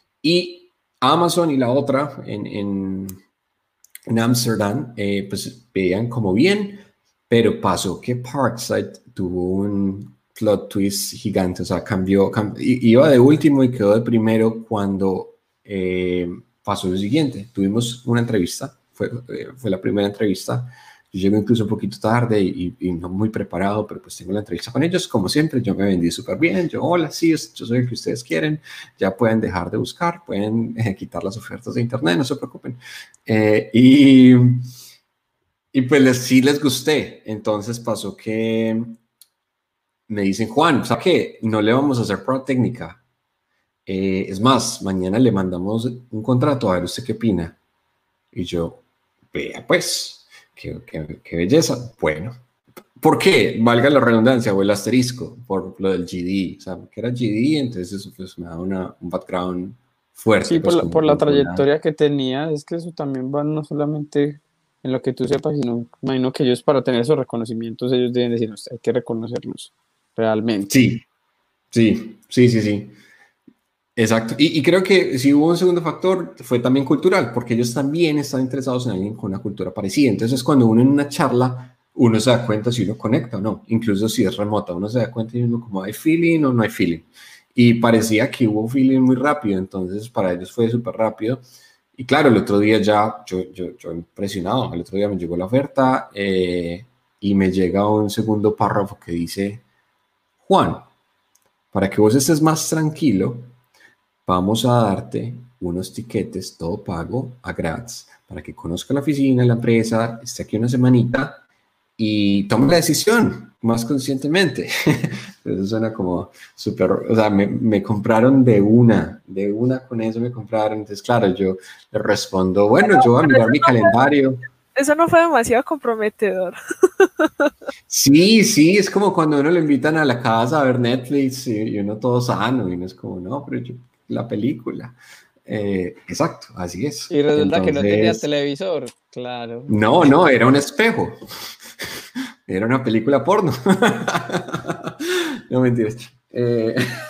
y Amazon y la otra en, en, en Amsterdam, eh, pues veían como bien, pero pasó que Parkside tuvo un plot twist gigante, o sea, cambió, cambió iba de último y quedó de primero cuando eh, pasó lo siguiente. Tuvimos una entrevista, fue, eh, fue la primera entrevista. Yo llego incluso un poquito tarde y, y no muy preparado, pero pues tengo la entrevista con ellos. Como siempre, yo me vendí súper bien. Yo, hola, sí, yo soy el que ustedes quieren. Ya pueden dejar de buscar, pueden eh, quitar las ofertas de internet, no se preocupen. Eh, y, y pues les, sí les gusté. Entonces pasó que me dicen, Juan, ¿sabes qué? No le vamos a hacer prueba técnica. Eh, es más, mañana le mandamos un contrato a ver usted qué opina. Y yo, vea pues, qué, qué, qué belleza. Bueno, ¿por qué? Valga la redundancia o el asterisco, por lo del G D. O sea, que era G D, entonces eso pues, me da una, un background fuerte. Sí, pues, por la, como- por la como una- trayectoria que tenía, es que eso también va no solamente en lo que tú sepas, sino imagino que ellos para tener esos reconocimientos, ellos deben decir, "No, hay que reconocerlos realmente". Sí, sí, sí, sí, sí. Exacto. Y, y creo que si hubo un segundo factor, fue también cultural, porque ellos también están interesados en alguien con una cultura parecida. Entonces, cuando uno en una charla, uno se da cuenta si uno conecta o no, incluso si es remota, uno se da cuenta y uno como hay feeling o no hay feeling. Y parecía que hubo feeling muy rápido, entonces para ellos fue súper rápido. Y claro, el otro día ya, yo, yo, yo impresionado, el otro día me llegó la oferta eh, y me llega un segundo párrafo que dice, Juan, para que vos estés más tranquilo, vamos a darte unos tiquetes todo pago a gratis para que conozca la oficina, la empresa, esté aquí una semanita y tome la decisión más conscientemente. Eso suena como súper, o sea, me, me compraron de una, de una con eso me compraron. Entonces, claro, yo le respondo, bueno, yo voy a mirar mi calendario. Eso no fue demasiado comprometedor. Sí, sí, es como cuando uno le invitan a la casa a ver Netflix y, y uno todo sano y uno es como, no, pero yo, la película. Eh, exacto, así es. Y resulta que no tenía Entonces, televisor, claro. no, no, era un espejo. Era una película porno. No, mentiras. Eh,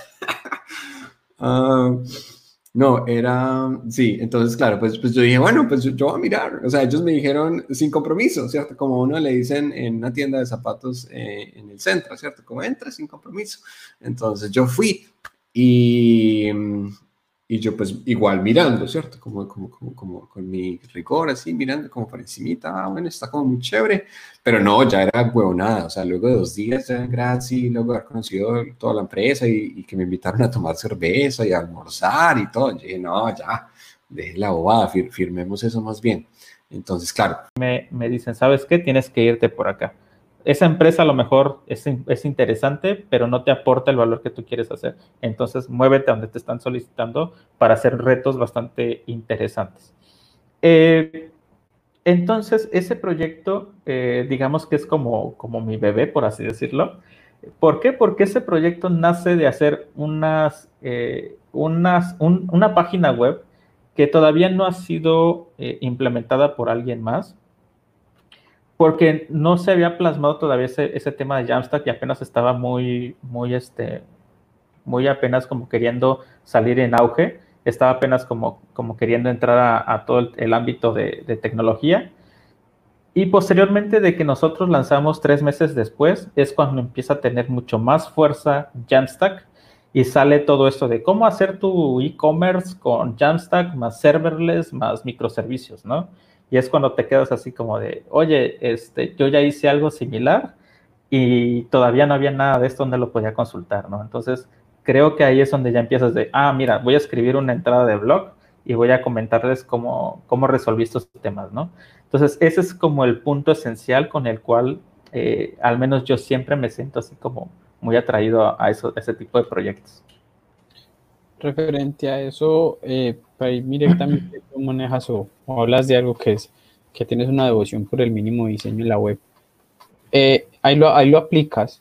ah, no, era, sí, entonces, claro, pues, pues yo dije, bueno, pues yo, yo voy a mirar. O sea, ellos me dijeron sin compromiso, ¿cierto? Como uno le dicen en una tienda de zapatos eh, en el centro, ¿cierto? Como entra sin compromiso. Entonces yo fui y, y yo pues igual mirando, ¿cierto? Como, como, como, como con mi rigor así, mirando como por encimita, ah, bueno, está como muy chévere, pero no, ya era huevonada, o sea, luego de dos días ya gracias, luego de haber conocido toda la empresa y, y que me invitaron a tomar cerveza y a almorzar y todo, yo dije, no, ya, deje la bobada, fir firmemos eso más bien. Entonces, claro. Me, me dicen, ¿sabes qué? Tienes que irte por acá. Esa empresa a lo mejor es, es interesante, pero no te aporta el valor que tú quieres hacer. Entonces, muévete a donde te están solicitando para hacer retos bastante interesantes. Eh, entonces, ese proyecto, eh, digamos que es como, como mi bebé, por así decirlo. ¿Por qué? Porque ese proyecto nace de hacer unas, eh, unas, un, una página web que todavía no ha sido eh, implementada por alguien más, porque no se había plasmado todavía ese, ese tema de Jamstack y apenas estaba muy, muy, este, muy apenas como queriendo salir en auge, estaba apenas como, como queriendo entrar a, a todo el, el ámbito de, de tecnología. Y posteriormente de que nosotros lanzamos tres meses después, es cuando empieza a tener mucho más fuerza Jamstack y sale todo esto de cómo hacer tu e-commerce con Jamstack más serverless más microservicios, ¿no? Y es cuando te quedas así como de, oye, este, yo ya hice algo similar y todavía no había nada de esto donde lo podía consultar, ¿no? Entonces, creo que ahí es donde ya empiezas de, ah, mira, voy a escribir una entrada de blog y voy a comentarles cómo, cómo resolví estos temas, ¿no? Entonces, ese es como el punto esencial con el cual, eh, al menos yo siempre me siento así como muy atraído a, a, eso, a ese tipo de proyectos. Referente a eso, eh, para ir directamente, ¿cómo manejas o, o hablas de algo que es que tienes una devoción por el mínimo diseño en la web? Eh, ahí, lo, ahí lo aplicas.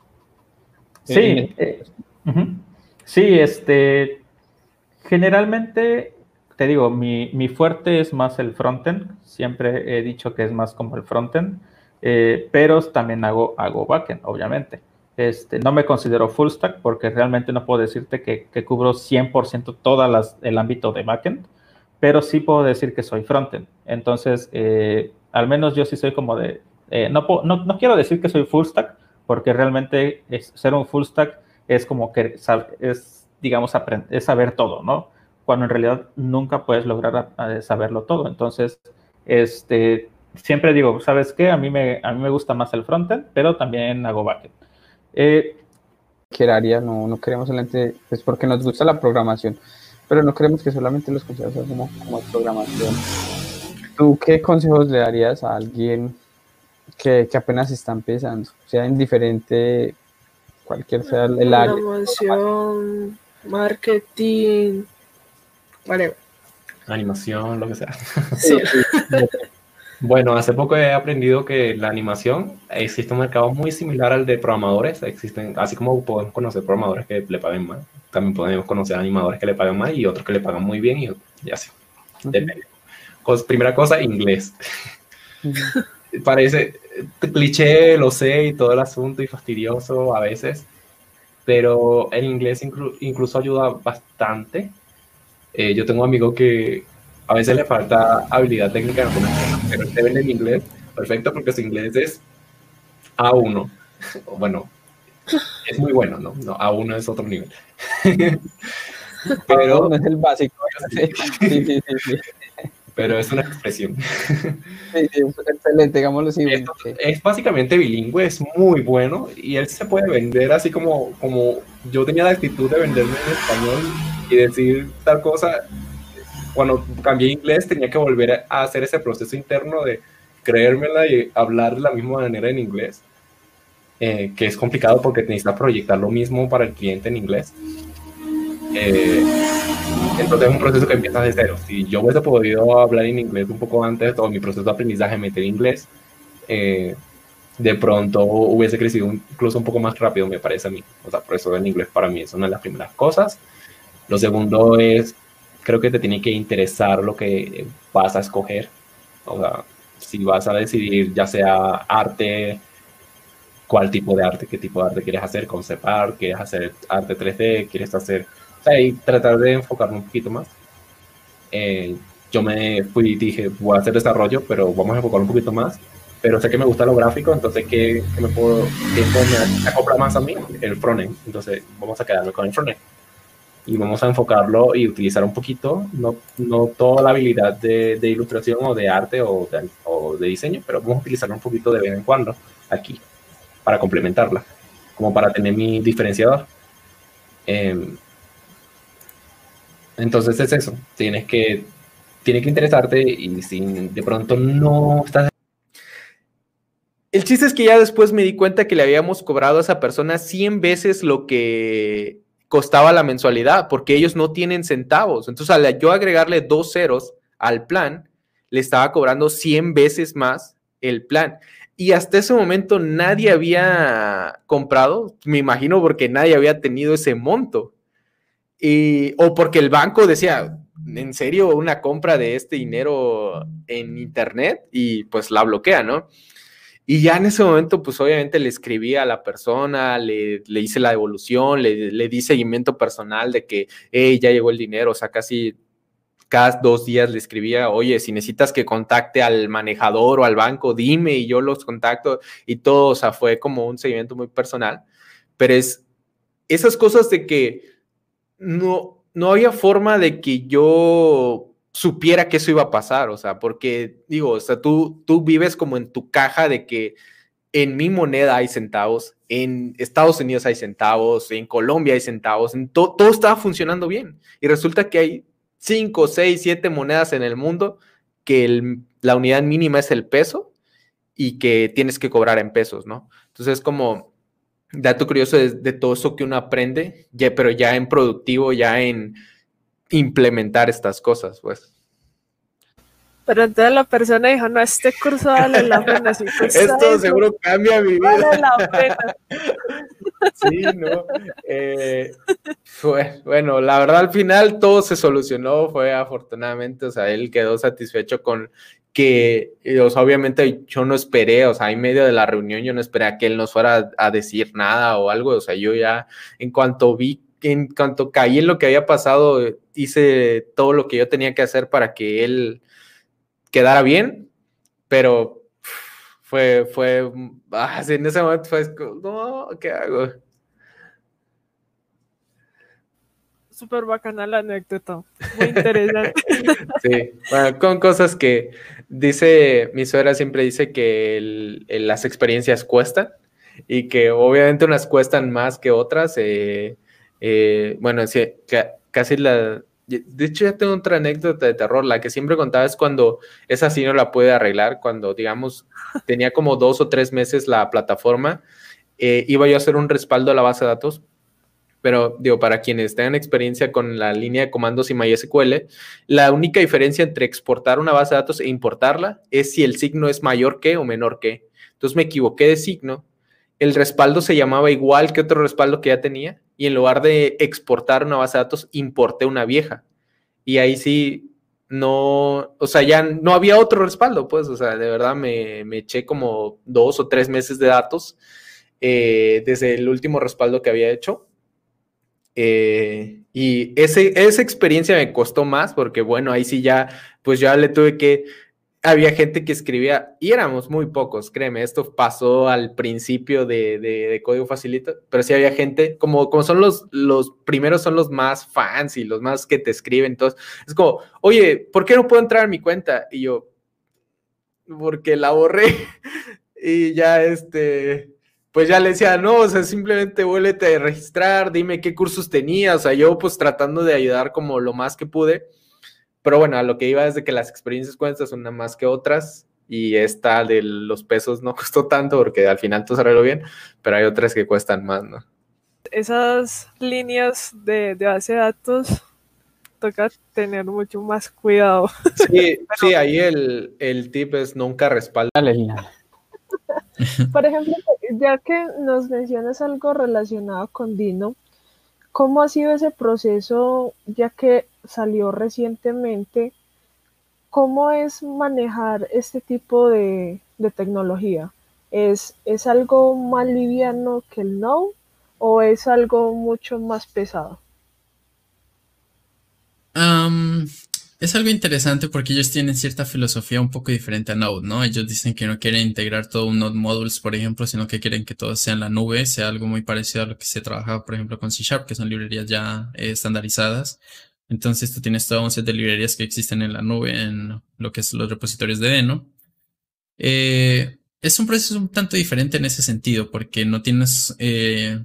Sí, eh, eh, uh-huh. sí, este, generalmente, te digo, mi, mi fuerte es más el frontend, siempre he dicho que es más como el frontend, eh, pero también hago, hago backend, obviamente. Este, no me considero full stack porque realmente no puedo decirte que, que cubro cien por ciento todo el ámbito de backend, pero sí puedo decir que soy frontend. Entonces, eh, al menos yo sí soy como de, eh, no, puedo, no, no quiero decir que soy full stack porque realmente es, ser un full stack es como que es, digamos, aprender, es saber todo, ¿no? Cuando en realidad nunca puedes lograr a, a saberlo todo. Entonces, este, siempre digo, ¿sabes qué? A mí me, a mí me gusta más el frontend, pero también hago backend. Eh, Queraría, no, no queremos solamente, pues porque nos gusta la programación, pero no queremos que solamente los consejos sean como, como programación. ¿Tú qué consejos le darías a alguien que, que apenas está empezando, sea en diferente, cualquier sea el área. Programación, marketing, whatever. Animación, lo que sea. Sí. Bueno, hace poco he aprendido que la animación existe un mercado muy similar al de programadores. Existen, así como podemos conocer programadores que le paguen más, también podemos conocer animadores que le pagan más y otros que le pagan muy bien y, y así. Uh-huh. Depende. Cos, primera cosa, inglés. Uh-huh. Parece cliché, lo sé, y todo el asunto y fastidioso a veces, pero el inglés inclu- incluso ayuda bastante. Eh, yo tengo amigos que a veces le falta habilidad técnica en algunas cosas, pero se ven en inglés perfecto porque su inglés es A uno. Bueno, es muy bueno, ¿no? no A uno es otro nivel. Pero no es el básico. Sí, sí, sí, sí. Pero es una expresión. Sí, sí, excelente, digámoslo así. Es, es básicamente bilingüe, es muy bueno y él se puede vender así como, como yo tenía la actitud de venderme en español y decir tal cosa. Cuando cambié inglés tenía que volver a hacer ese proceso interno de creérmela y hablar de la misma manera en inglés, eh, que es complicado porque necesitas proyectar lo mismo para el cliente en inglés. Eh, entonces es un proceso que empieza de cero. Si yo hubiese podido hablar en inglés un poco antes, todo mi proceso de aprendizaje, meter inglés, eh, de pronto hubiese crecido incluso un poco más rápido, me parece a mí. O sea, por eso el inglés para mí es una de las primeras cosas. Lo segundo es, creo que te tiene que interesar lo que vas a escoger. O sea, si vas a decidir ya sea arte, cuál tipo de arte, qué tipo de arte quieres hacer, concept art, quieres hacer arte tres D, quieres hacer... O sea, y tratar de enfocarme un poquito más. Eh, yo me fui y dije, voy a hacer desarrollo, pero vamos a enfocar un poquito más. Pero sé que me gusta lo gráfico, entonces, ¿qué, qué me puedo, qué me, me acopla más a mí? El frontend. Entonces, vamos a quedarme con el frontend. Y vamos a enfocarlo y utilizar un poquito, no, no toda la habilidad de, de ilustración o de arte o de, o de diseño, pero vamos a utilizarlo un poquito de vez en cuando aquí, para complementarla, como para tener mi diferenciador. Eh, entonces es eso, tienes que, tiene que interesarte y si de pronto no estás... El chiste es que ya después me di cuenta que le habíamos cobrado a esa persona cien veces lo que costaba la mensualidad, porque ellos no tienen centavos. Entonces, al yo agregarle dos ceros al plan, le estaba cobrando cien veces más el plan. Y hasta ese momento nadie había comprado, me imagino porque nadie había tenido ese monto. Y, o porque el banco decía, ¿en serio una compra de este dinero en internet? Y pues la bloquea, ¿no? Y ya en ese momento, pues obviamente le escribí a la persona, le, le hice la devolución, le, le di seguimiento personal de que, hey, ya llegó el dinero, o sea, casi cada dos días le escribía, oye, si necesitas que contacte al manejador o al banco, dime y yo los contacto y todo, o sea, fue como un seguimiento muy personal, pero es esas cosas de que no, no había forma de que yo supiera que eso iba a pasar, o sea, porque digo, o sea, tú, tú vives como en tu caja de que en mi moneda hay centavos, en Estados Unidos hay centavos, en Colombia hay centavos, en to, todo estaba funcionando bien y resulta que hay cinco, seis, siete monedas en el mundo que el, la unidad mínima es el peso y que tienes que cobrar en pesos, ¿no? Entonces, como dato curioso de, de todo eso que uno aprende, ya, pero ya en productivo, ya en implementar estas cosas, pues. Pero entonces la persona dijo, no, este curso vale la pena. Si Esto eso, seguro cambia mi vida. Vale la pena. Sí, ¿no? Eh, fue, bueno, la verdad al final todo se solucionó, fue afortunadamente, o sea, él quedó satisfecho con que, o sea, obviamente yo no esperé, o sea, en medio de la reunión yo no esperé a que él nos fuera a, a decir nada o algo, o sea, yo ya en cuanto vi, en cuanto caí en lo que había pasado, hice todo lo que yo tenía que hacer para que él quedara bien, pero fue, fue, ah, en ese momento fue, no, ¿qué hago? Súper bacana la anécdota, muy interesante. Sí, bueno, con cosas que dice, mi suegra siempre dice que el, el, las experiencias cuestan y que obviamente unas cuestan más que otras, eh, eh, bueno, sí, ca, casi la, De hecho, ya tengo otra anécdota de terror. La que siempre contaba es cuando esa sí no la puede arreglar. Cuando, digamos, tenía como dos o tres meses la plataforma, eh, iba yo a hacer un respaldo a la base de datos. Pero, digo, para quienes tengan experiencia con la línea de comandos y MySQL, la única diferencia entre exportar una base de datos e importarla es si el signo es mayor que o menor que. Entonces me equivoqué de signo. El respaldo se llamaba igual que otro respaldo que ya tenía, y en lugar de exportar una base de datos, importé una vieja. Y ahí sí, no, o sea, ya no había otro respaldo, pues, o sea, de verdad me, me eché como dos o tres meses de datos eh, desde el último respaldo que había hecho. Eh, y ese, esa experiencia me costó más porque, bueno, ahí sí ya, pues ya le tuve que... Había gente que escribía, y éramos muy pocos, créeme, esto pasó al principio de, de, de Código Facilito, pero sí había gente, como, como son los, los primeros, son los más fans y los más que te escriben, entonces, es como, oye, ¿por qué no puedo entrar a mi cuenta? Y yo, porque la borré, y ya, este, pues ya le decía, no, o sea, simplemente vuélvete a registrar, dime qué cursos tenías, o sea, yo pues tratando de ayudar como lo más que pude. Pero bueno, a lo que iba es de que las experiencias cuentas son una más que otras, y esta de los pesos no costó tanto porque al final todo se arregló bien, pero hay otras que cuestan más, ¿no? Esas líneas de, de base de datos toca tener mucho más cuidado. Sí, sí, ahí el, el tip es nunca respaldar. Por ejemplo, ya que nos mencionas algo relacionado con Dino, ¿cómo ha sido ese proceso, ya que salió recientemente? ¿Cómo es manejar este tipo de, de tecnología? ¿Es, ¿Es algo más liviano que el Node o es algo mucho más pesado? Um, es algo interesante porque ellos tienen cierta filosofía un poco diferente a Node, ¿no? Ellos dicen que no quieren integrar todo un Node Modules, por ejemplo, sino que quieren que todo sea en la nube, sea algo muy parecido a lo que se trabaja, por ejemplo, con C Sharp, que son librerías ya eh, estandarizadas. Entonces tú tienes todo un set de librerías que existen en la nube, en lo que es los repositorios de Deno. Eh, es un proceso un tanto diferente en ese sentido, porque no tienes... Eh,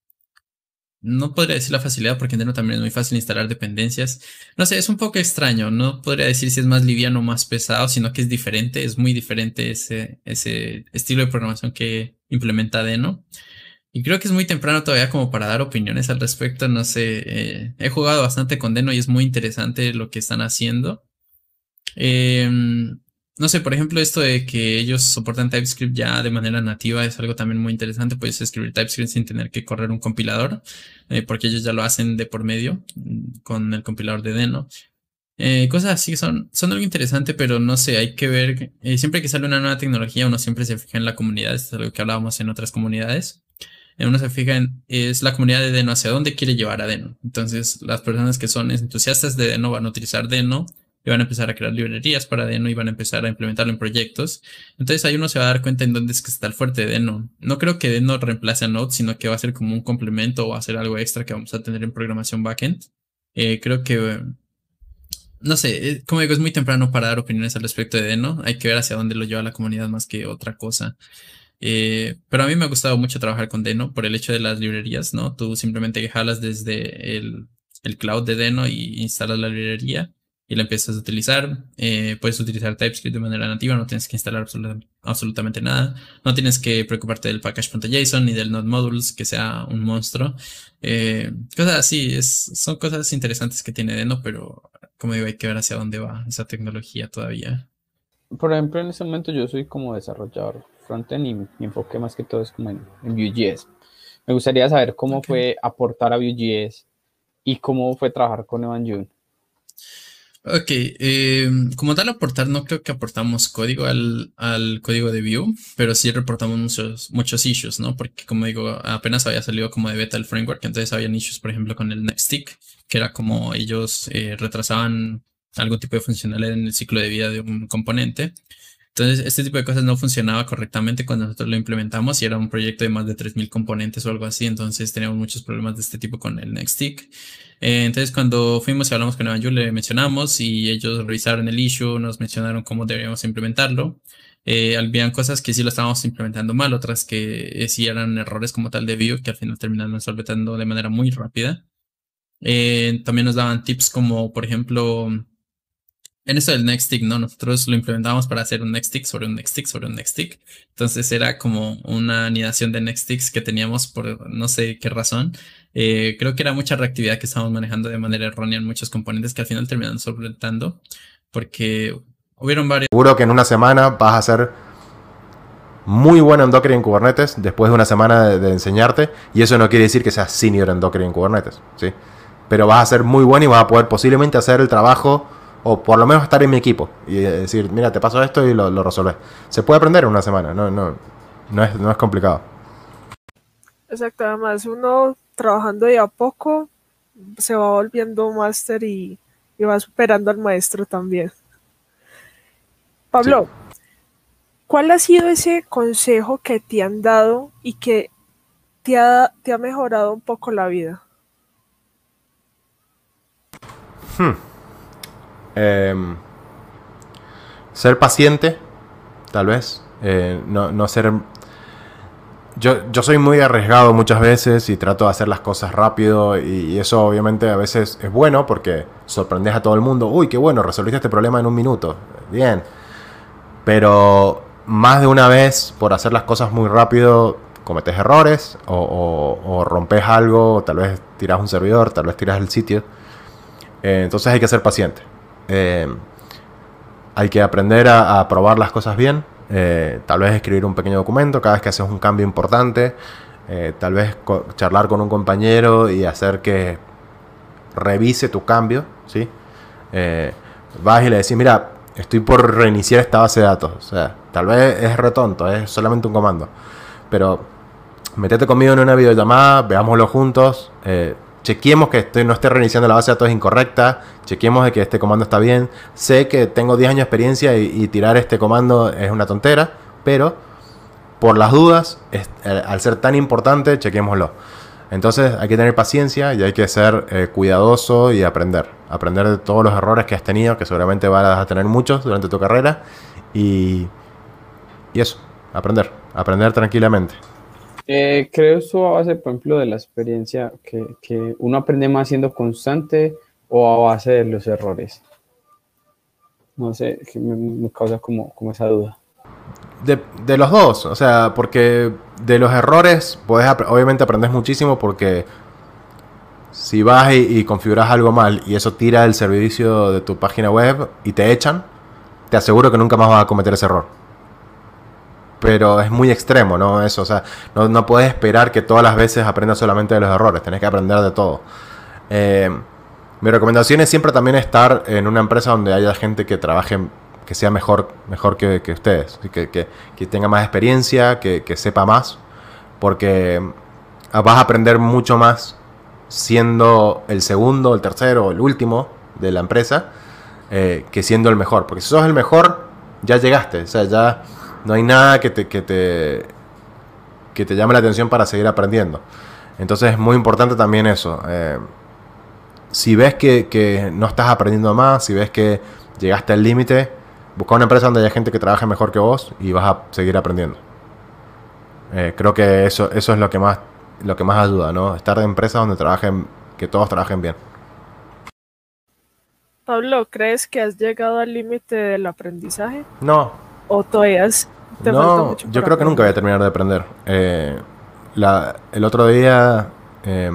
no podría decir la facilidad, porque en Deno también es muy fácil instalar dependencias. No sé, es un poco extraño. No podría decir si es más liviano o más pesado, sino que es diferente. Es muy diferente ese, ese estilo de programación que implementa Deno. Y creo que es muy temprano todavía como para dar opiniones al respecto. No sé, eh, he jugado bastante con Deno y es muy interesante lo que están haciendo. Eh, no sé, por ejemplo, esto de que ellos soportan TypeScript ya de manera nativa es algo también muy interesante. Puedes escribir TypeScript sin tener que correr un compilador, eh, porque ellos ya lo hacen de por medio con el compilador de Deno. Eh, cosas así son, son algo interesante, pero no sé, hay que ver. Eh, siempre que sale una nueva tecnología, uno siempre se fija en la comunidad. Esto es algo que hablábamos en otras comunidades. Uno se fija en es la comunidad de Deno hacia dónde quiere llevar a Deno. Entonces, las personas que son entusiastas de Deno van a utilizar Deno y van a empezar a crear librerías para Deno y van a empezar a implementarlo en proyectos. Entonces, ahí uno se va a dar cuenta en dónde es que está el fuerte de Deno. No creo que Deno reemplace a Node, sino que va a ser como un complemento o va a ser algo extra que vamos a tener en programación backend. Eh, creo que, no sé, como digo, es muy temprano para dar opiniones al respecto de Deno. Hay que ver hacia dónde lo lleva la comunidad más que otra cosa. Eh, pero a mí me ha gustado mucho trabajar con Deno por el hecho de las librerías, ¿no? Tú simplemente jalas desde el, el cloud de Deno y instalas la librería y la empiezas a utilizar. Eh, puedes utilizar TypeScript de manera nativa, no tienes que instalar absolut absolutamente nada. No tienes que preocuparte del package.json ni del Node Modules, que sea un monstruo. Eh, cosas así, es, son cosas interesantes que tiene Deno, pero como digo, hay que ver hacia dónde va esa tecnología todavía. Por ejemplo, en este momento yo soy como desarrollador frontend y mi enfoque más que todo es como en, en Vue.js. Me gustaría saber cómo okay. fue aportar a Vue.js y cómo fue trabajar con Evan-June. Ok, eh, como tal aportar, no creo que aportamos código al, al código de Vue, pero sí reportamos muchos, muchos issues, ¿no? Porque como digo, apenas había salido como de beta el framework, entonces habían issues, por ejemplo, con el Nextstick, que era como ellos eh, retrasaban algún tipo de funcionalidad en el ciclo de vida de un componente. Entonces, este tipo de cosas no funcionaba correctamente cuando nosotros lo implementamos y era un proyecto de más de tres mil componentes o algo así, entonces teníamos muchos problemas de este tipo con el Nextstick. Eh, entonces, cuando fuimos y hablamos con Evan-June, le mencionamos y ellos revisaron el issue, nos mencionaron cómo deberíamos implementarlo. Eh, habían cosas que sí lo estábamos implementando mal, otras que eh, sí eran errores como tal de Vue, que al final terminaron solventando de manera muy rápida. Eh, también nos daban tips como, por ejemplo, en eso del Nextstick, ¿no? Nosotros lo implementábamos para hacer un Nextstick sobre un Nextstick sobre un Nextstick. Entonces era como una anidación de Nextsticks que teníamos por no sé qué razón. Eh, creo que era mucha reactividad que estábamos manejando de manera errónea en muchos componentes que al final terminaron solventando porque hubieron varios. Seguro que en una semana vas a ser muy bueno en Docker y en Kubernetes después de una semana de, de enseñarte, y eso no quiere decir que seas senior en Docker y en Kubernetes, ¿sí? Pero vas a ser muy bueno y vas a poder posiblemente hacer el trabajo, o por lo menos estar en mi equipo y decir, mira, te paso esto y lo, lo resolves. Se puede aprender en una semana, no, no, no, es, no es complicado. Exacto, además uno trabajando de a poco se va volviendo máster y, y va superando al maestro también. Pablo, sí. ¿Cuál ha sido ese consejo que te han dado y que te ha, te ha mejorado un poco la vida? Hmm. Eh, ser paciente, tal vez. Eh, no, no ser... Yo, yo soy muy arriesgado muchas veces y trato de hacer las cosas rápido, y, y eso obviamente a veces es bueno porque sorprendes a todo el mundo. Uy, qué bueno, resolviste este problema en un minuto. Bien. Pero más de una vez, por hacer las cosas muy rápido, cometes errores o, o, o rompes algo, tal vez tiras un servidor, tal vez tiras el sitio. Eh, entonces hay que ser paciente. Eh, hay que aprender a, a probar las cosas bien. Eh, tal vez escribir un pequeño documento cada vez que haces un cambio importante. Eh, tal vez co- charlar con un compañero y hacer que revise tu cambio, ¿sí? Eh, vas y le decís, mira, estoy por reiniciar esta base de datos. O sea, tal vez es retonto, es solamente un comando. Pero metete conmigo en una videollamada, veámoslo juntos. Eh, chequeemos que estoy, no esté reiniciando la base de datos incorrecta. Chequeemos de que este comando está bien. Sé que tengo diez años de experiencia y, y tirar este comando es una tontera. Pero, por las dudas, es, eh, al ser tan importante, chequémoslo. Entonces hay que tener paciencia y hay que ser eh, cuidadoso y aprender. Aprender de todos los errores que has tenido, que seguramente vas a tener muchos durante tu carrera. Y, y eso, aprender. Aprender tranquilamente. Eh, creo eso a base, por ejemplo, de la experiencia, que, que uno aprende más siendo constante o a base de los errores. No sé, que me, me causa como, como esa duda. De, de los dos, o sea, porque de los errores podés, obviamente aprendes muchísimo, porque si vas y, y configuras algo mal y eso tira el servicio de tu página web y te echan, te aseguro que nunca más vas a cometer ese error. Pero es muy extremo, ¿no? Eso, o sea, no, no puedes esperar que todas las veces aprendas solamente de los errores, tenés que aprender de todo. Eh, mi recomendación es siempre también estar en una empresa donde haya gente que trabaje, que sea mejor, mejor que, que ustedes, que, que, que tenga más experiencia, que, que sepa más, porque vas a aprender mucho más siendo el segundo, el tercero o el último de la empresa, eh, que siendo el mejor. Porque si sos el mejor, ya llegaste, o sea, ya no hay nada que te, que te, que te llame la atención para seguir aprendiendo. Entonces es muy importante también eso. Eh, si ves que, que no estás aprendiendo más, si ves que llegaste al límite, busca una empresa donde haya gente que trabaje mejor que vos y vas a seguir aprendiendo. Eh, creo que eso, eso es lo que más, lo que más ayuda, ¿no? Estar en empresas donde trabajen, que todos trabajen bien. Pablo, ¿crees que has llegado al límite del aprendizaje? No. ¿O todavía es, te falta No, mucho yo por creo que aprender? nunca voy a terminar de aprender. Eh, la, el otro día eh,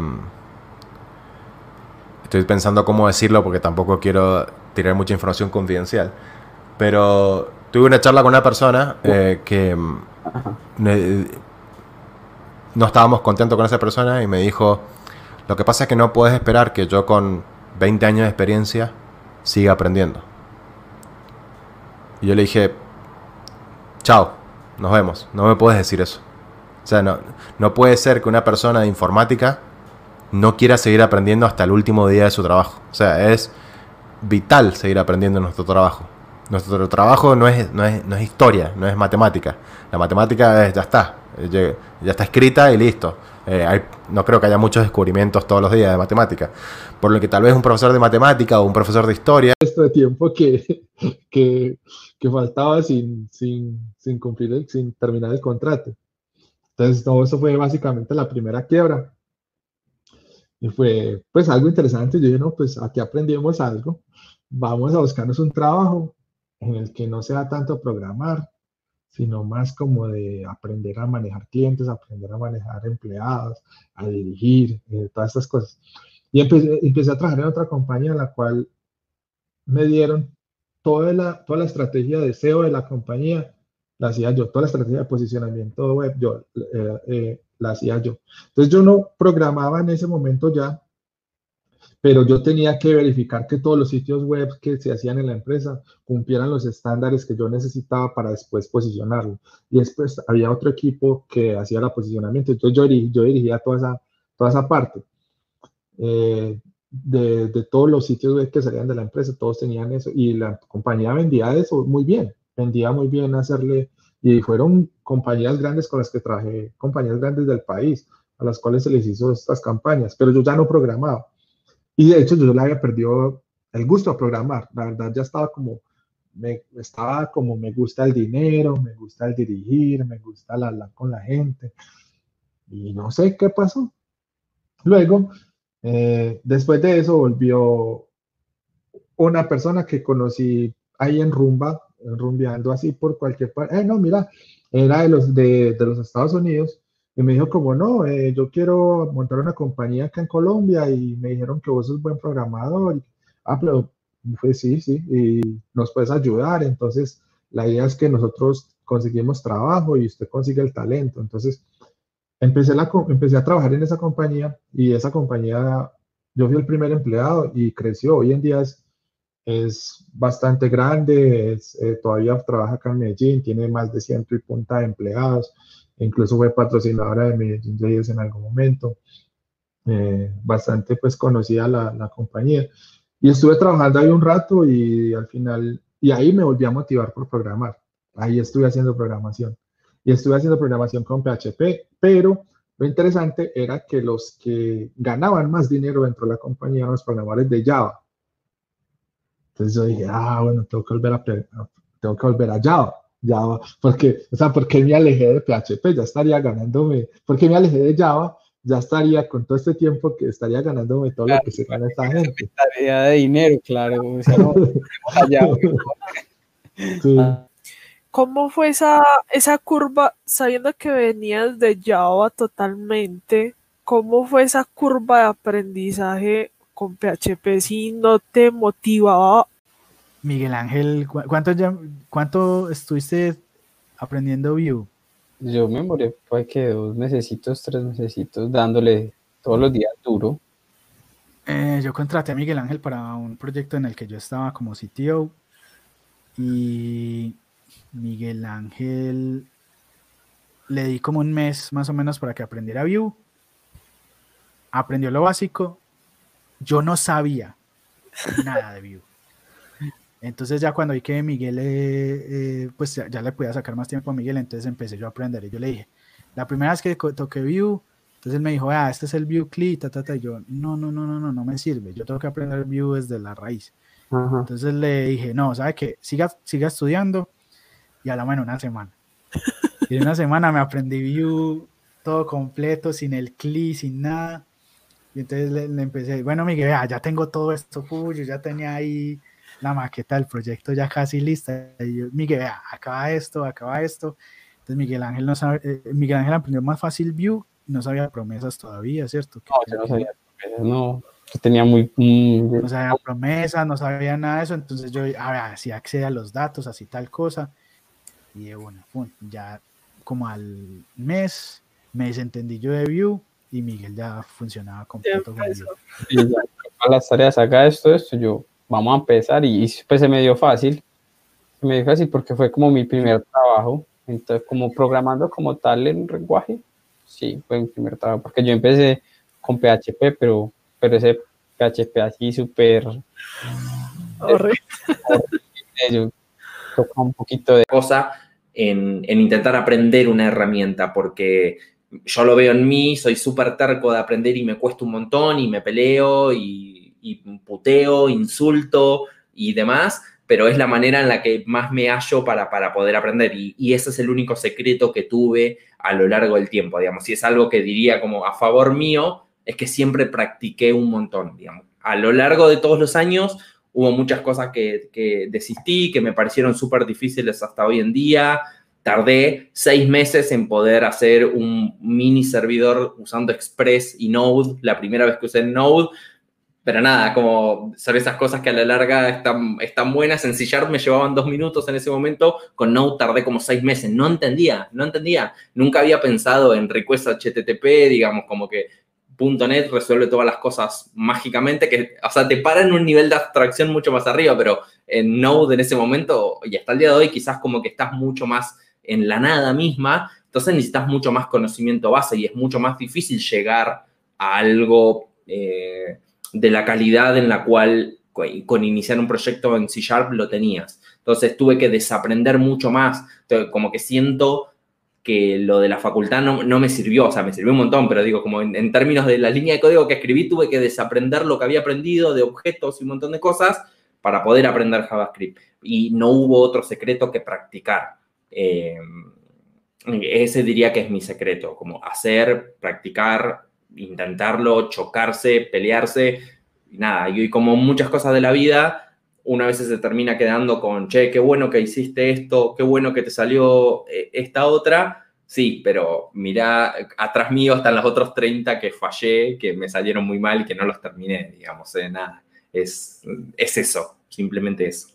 estoy pensando cómo decirlo porque tampoco quiero tirar mucha información confidencial. Pero tuve una charla con una persona eh, que me, no estábamos contentos con esa persona y me dijo, lo que pasa es que no puedes esperar que yo con veinte años de experiencia siga aprendiendo. Y yo le dije, chao, nos vemos, no me puedes decir eso. O sea, no, no puede ser que una persona de informática no quiera seguir aprendiendo hasta el último día de su trabajo. O sea, es vital seguir aprendiendo en nuestro trabajo. Nuestro trabajo no es, no es, no es historia, no es matemática. La matemática es, ya está, ya, ya está escrita y listo. Eh, hay, no creo que haya muchos descubrimientos todos los días de matemática. Por lo que tal vez un profesor de matemática o un profesor de historia... Esto de tiempo que, que, que faltaba sin, sin, sin cumplir, el, sin terminar el contrato. Entonces todo eso fue básicamente la primera quiebra. Y fue pues algo interesante. Yo dije, no, pues aquí aprendimos algo. Vamos a buscarnos un trabajo en el que no sea tanto programar, sino más como de aprender a manejar clientes, aprender a manejar empleados, a dirigir, eh, todas estas cosas. Y empecé, empecé a trabajar en otra compañía en la cual me dieron toda la, toda la estrategia de S E O de la compañía, la hacía yo, toda la estrategia de posicionamiento web, yo eh, eh, la hacía yo. Entonces yo no programaba en ese momento ya, pero yo tenía que verificar que todos los sitios web que se hacían en la empresa cumplieran los estándares que yo necesitaba para después posicionarlo. Y después había otro equipo que hacía el posicionamiento, entonces yo, dirigía, yo dirigía toda esa, toda esa parte. Eh, de, de todos los sitios web que salían de la empresa, todos tenían eso, y la compañía vendía eso muy bien, vendía muy bien hacerle, y fueron compañías grandes con las que trabajé, compañías grandes del país, a las cuales se les hizo estas campañas, pero yo ya no programaba. Y de hecho yo le había perdido el gusto a programar, la verdad ya estaba como, me, estaba como me gusta el dinero, me gusta el dirigir, me gusta el hablar con la gente, y no sé qué pasó. Luego, eh, después de eso volvió una persona que conocí ahí en Rumba, rumbeando así por cualquier parte, eh, no, mira, era de los, de, de los Estados Unidos, y me dijo como, no, eh, yo quiero montar una compañía acá en Colombia y me dijeron que vos sos buen programador. Ah, pero pues sí, sí, y nos puedes ayudar. Entonces, la idea es que nosotros conseguimos trabajo y usted consigue el talento. Entonces, empecé, la, empecé a trabajar en esa compañía y esa compañía, yo fui el primer empleado y creció. Hoy en día es, es bastante grande, es, eh, todavía trabaja acá en Medellín, tiene más de ciento y punta de empleados. Incluso fue patrocinadora de Medellín Jayers en algún momento, eh, bastante pues conocida la, la compañía. Y estuve trabajando ahí un rato y al final, y ahí me volví a motivar por programar. Ahí estuve haciendo programación. Y estuve haciendo programación con P H P, pero lo interesante era que los que ganaban más dinero dentro de la compañía eran los programadores de Java. Entonces yo dije, ah, bueno, tengo que volver a, tengo que volver a Java. Java, porque, o sea, ¿por qué me alejé de P H P? Ya estaría ganándome, ¿por qué me alejé de Java? Ya estaría, con todo este tiempo que estaría ganándome todo claro, lo que se gana esta gente. Tarea de dinero, claro. O sea, no, allá, sí. ¿Cómo fue esa, esa curva, sabiendo que venías de Java totalmente, cómo fue esa curva de aprendizaje con P H P si no te motivaba? Miguel Ángel, ¿cuánto, ya, ¿cuánto estuviste aprendiendo Vue? Yo me morí, pues que dos mesecitos, tres mesecitos, dándole todos los días duro. Eh, yo contraté a Miguel Ángel para un proyecto en el que yo estaba como C T O y Miguel Ángel le di como un mes más o menos para que aprendiera Vue. Aprendió lo básico. Yo no sabía nada de Vue. Entonces ya cuando vi que Miguel, eh, eh, pues ya, ya le podía sacar más tiempo a Miguel, entonces empecé yo a aprender. Y yo le dije, la primera vez que toqué Vue, entonces él me dijo, ah, este es el Vue C L I, ta, ta, ta. Y yo, no, no, no, no, no, no me sirve. Yo tengo que aprender Vue desde la raíz. Ajá. Entonces le dije, no, ¿sabe qué? Siga, siga estudiando y hablamos en una semana. Y en una semana me aprendí Vue todo completo, sin el C L I, sin nada. Y entonces le, le empecé, bueno, Miguel, ah, ya tengo todo esto, yo ya tenía ahí la maqueta del proyecto ya casi lista. Y yo, Miguel, vea, acaba esto, acaba esto. Entonces Miguel Ángel no sabe, eh, Miguel Ángel aprendió más fácil Vue, no sabía promesas todavía, ¿cierto? No, yo no sabía promesas, no. Yo tenía muy... Mm, no sabía promesas, no sabía nada de eso, entonces yo, a ver, así accede a los datos, así tal cosa. Y de bueno, pum, ya como al mes me desentendí yo de Vue y Miguel ya funcionaba completo con Vue. Y ya, para las tareas, haga esto, esto, yo... Vamos a empezar y pues se me dio fácil, se me dio fácil porque fue como mi primer trabajo, entonces como programando como tal en lenguaje, sí, fue mi primer trabajo, porque yo empecé con P H P, pero, pero ese P H P así súper horrible, yo toco un poquito de cosa en, en intentar aprender una herramienta, porque yo lo veo en mí, soy súper terco de aprender y me cuesta un montón y me peleo y y puteo, insulto y demás, pero es la manera en la que más me hallo para, para poder aprender y, y ese es el único secreto que tuve a lo largo del tiempo, digamos, y es algo que diría como a favor mío, es que siempre practiqué un montón, digamos. A lo largo de todos los años hubo muchas cosas que, que desistí, que me parecieron súper difíciles hasta hoy en día. Tardé seis meses en poder hacer un mini servidor usando Express y Node, la primera vez que usé Node. Pero nada, como son esas cosas que a la larga están, están buenas. En C Sharp me llevaban dos minutos en ese momento. Con Node tardé como seis meses. No entendía, no entendía. Nunca había pensado en request H T T P, digamos, como que .NET resuelve todas las cosas mágicamente. Que, o sea, te para en un nivel de abstracción mucho más arriba, pero en Node en ese momento, y hasta el día de hoy, quizás como que estás mucho más en la nada misma. Entonces necesitas mucho más conocimiento base y es mucho más difícil llegar a algo... Eh, de la calidad en la cual con iniciar un proyecto en C Sharp lo tenías. Entonces tuve que desaprender mucho más. Entonces, como que siento que lo de la facultad no, no me sirvió, o sea, me sirvió un montón, pero digo, como en, en términos de la línea de código que escribí, tuve que desaprender lo que había aprendido de objetos y un montón de cosas para poder aprender JavaScript. Y no hubo otro secreto que practicar. Eh, ese diría que es mi secreto, como hacer, practicar, intentarlo, chocarse, pelearse, y nada, y como muchas cosas de la vida, una vez se termina quedando con, che, qué bueno que hiciste esto, qué bueno que te salió esta otra, sí, pero mirá, atrás mío están los otros treinta que fallé, que me salieron muy mal y que no los terminé, digamos, eh, nada, es, es eso, simplemente eso.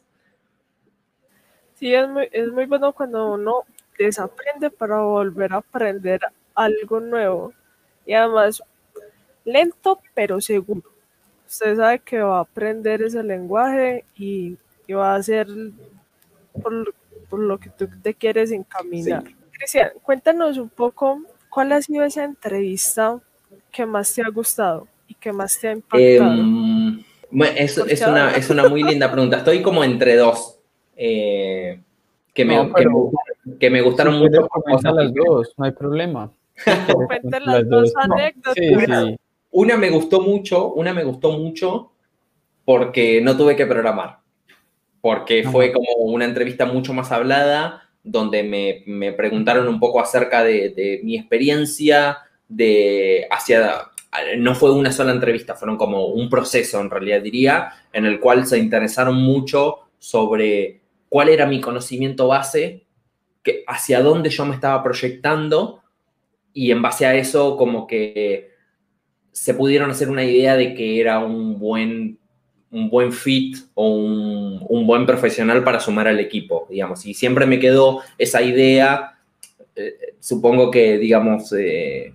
Sí, es muy, es muy bueno cuando uno desaprende para volver a aprender algo nuevo. Y además, lento pero seguro. Usted sabe que va a aprender ese lenguaje y, y va a hacer por, por lo que tú te quieres encaminar. Sí. Cristian, cuéntanos un poco cuál ha sido esa entrevista que más te ha gustado y que más te ha impactado. Eh, bueno, es, es, una, es una muy linda pregunta. Estoy como entre dos. Eh, que, me, no, que, me, que me gustaron si mucho. Comentar las dos, no hay problema. Cuenten las dos anécdotas. Sí, sí. Una me gustó mucho, una me gustó mucho porque no tuve que programar. Porque Ajá. fue como una entrevista mucho más hablada, donde me, me preguntaron un poco acerca de, de mi experiencia, de hacia... No fue una sola entrevista, fueron como un proceso, en realidad diría, en el cual se interesaron mucho sobre cuál era mi conocimiento base, que, hacia dónde yo me estaba proyectando, y en base a eso como que se pudieron hacer una idea de que era un buen, un buen fit o un, un buen profesional para sumar al equipo, digamos. Y siempre me quedó esa idea, eh, supongo que, digamos... Eh...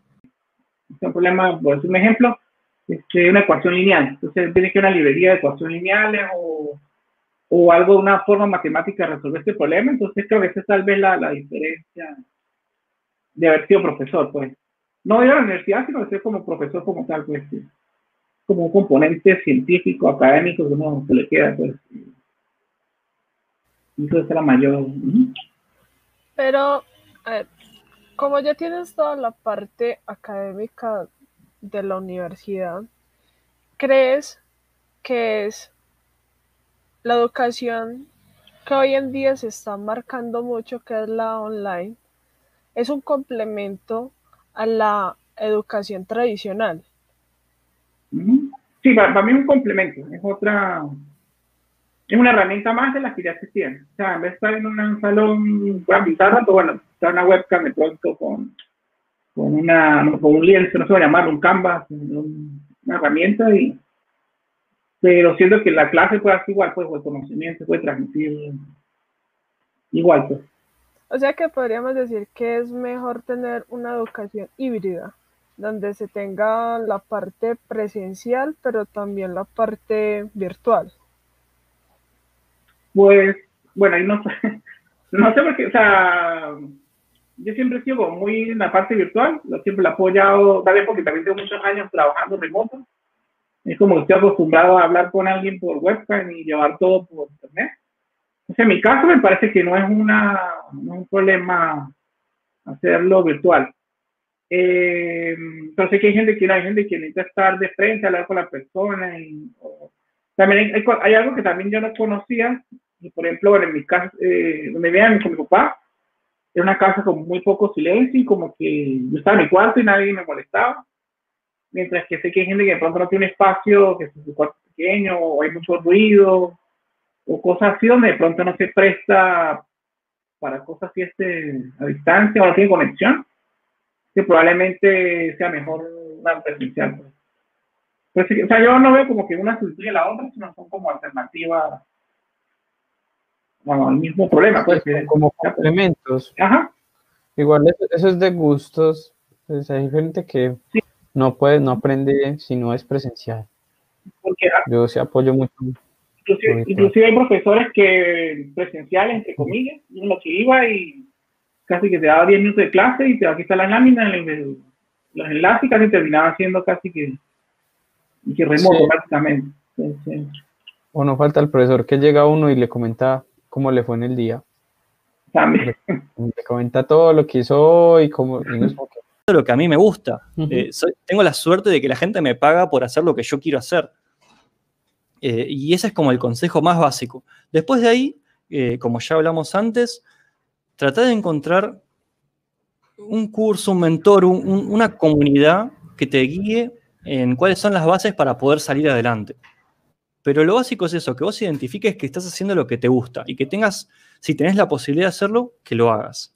Un problema, por decir un ejemplo, es que una ecuación lineal. Entonces tiene que una librería de ecuaciones lineales o, o algo, una forma matemática de resolver este problema. Entonces creo que esa es tal vez la, la diferencia de haber sido profesor, pues. No ir a la universidad, sino de ser como profesor como tal, pues. Como un componente científico, académico, que uno se le queda, pues. Eso es la mayor. Pero, a ver, como ya tienes toda la parte académica de la universidad, ¿crees que es la educación que hoy en día se está marcando mucho, que es la online, es un complemento a la educación tradicional? Sí, para, para mí es un complemento, es otra, es una herramienta más de las que ya existían. O sea, en vez de estar en un salón con pizarra, pues bueno, está una webcam de pronto con, con, una, con un lienzo, no sé cómo llamarlo, un canvas, un, una herramienta, y, pero siento que la clase puede ser igual, pues el conocimiento se puede transmitir igual, pues. O sea que podríamos decir que es mejor tener una educación híbrida, donde se tenga la parte presencial, pero también la parte virtual. Pues, bueno, ahí no sé, no sé porque, o sea, yo siempre he sido muy en la parte virtual, lo siempre la he apoyado, tal vez porque también tengo muchos años trabajando remoto, es como que estoy acostumbrado a hablar con alguien por webcam y llevar todo por internet. O sea, en mi caso me parece que no es, una, no es un problema hacerlo virtual. Eh, pero sé que hay gente que no, hay gente que necesita estar de frente, hablar con la persona. Y, o, también hay, hay, hay algo que también yo no conocía, y por ejemplo, bueno, en mi casa, eh, donde vean con mi papá, era una casa con muy poco silencio y como que yo estaba en mi cuarto y nadie me molestaba. mientras que sé que hay gente que de pronto no tiene espacio, que su cuarto es pequeño, o hay mucho ruido, o cosas así donde de pronto no se presta para cosas así este, a distancia o no tiene conexión, que probablemente sea mejor una presencial. Pues, o sea, yo no veo como que una sustituye a la otra, sino son como alternativas, bueno, al mismo problema. Pues, como complementos. Ajá. Igual eso, eso es de gustos, pues hay gente que sí. no puede, no aprende si no es presencial. Porque, yo sí apoyo mucho. Inclusive, inclusive hay profesores que presenciales, entre comillas, uno que iba y casi que te daba diez minutos de clase y te aquí está la lámina, los enlaces, y casi terminaba siendo casi que, que remoto sí. prácticamente. Entonces, o no falta el profesor que llega a uno y le comenta cómo le fue en el día. También. Le, le comenta todo lo que hizo y cómo... Y no es como que... lo que a mí me gusta. Uh-huh. eh, soy, tengo la suerte de que la gente me paga por hacer lo que yo quiero hacer. Eh, y ese es como el consejo más básico. Después de ahí, eh, como ya hablamos antes, tratar de encontrar un curso, un mentor, un, un, una comunidad que te guíe en cuáles son las bases para poder salir adelante. Pero lo básico es eso, que vos identifiques que estás haciendo lo que te gusta y que tengas, si tenés la posibilidad de hacerlo, que lo hagas.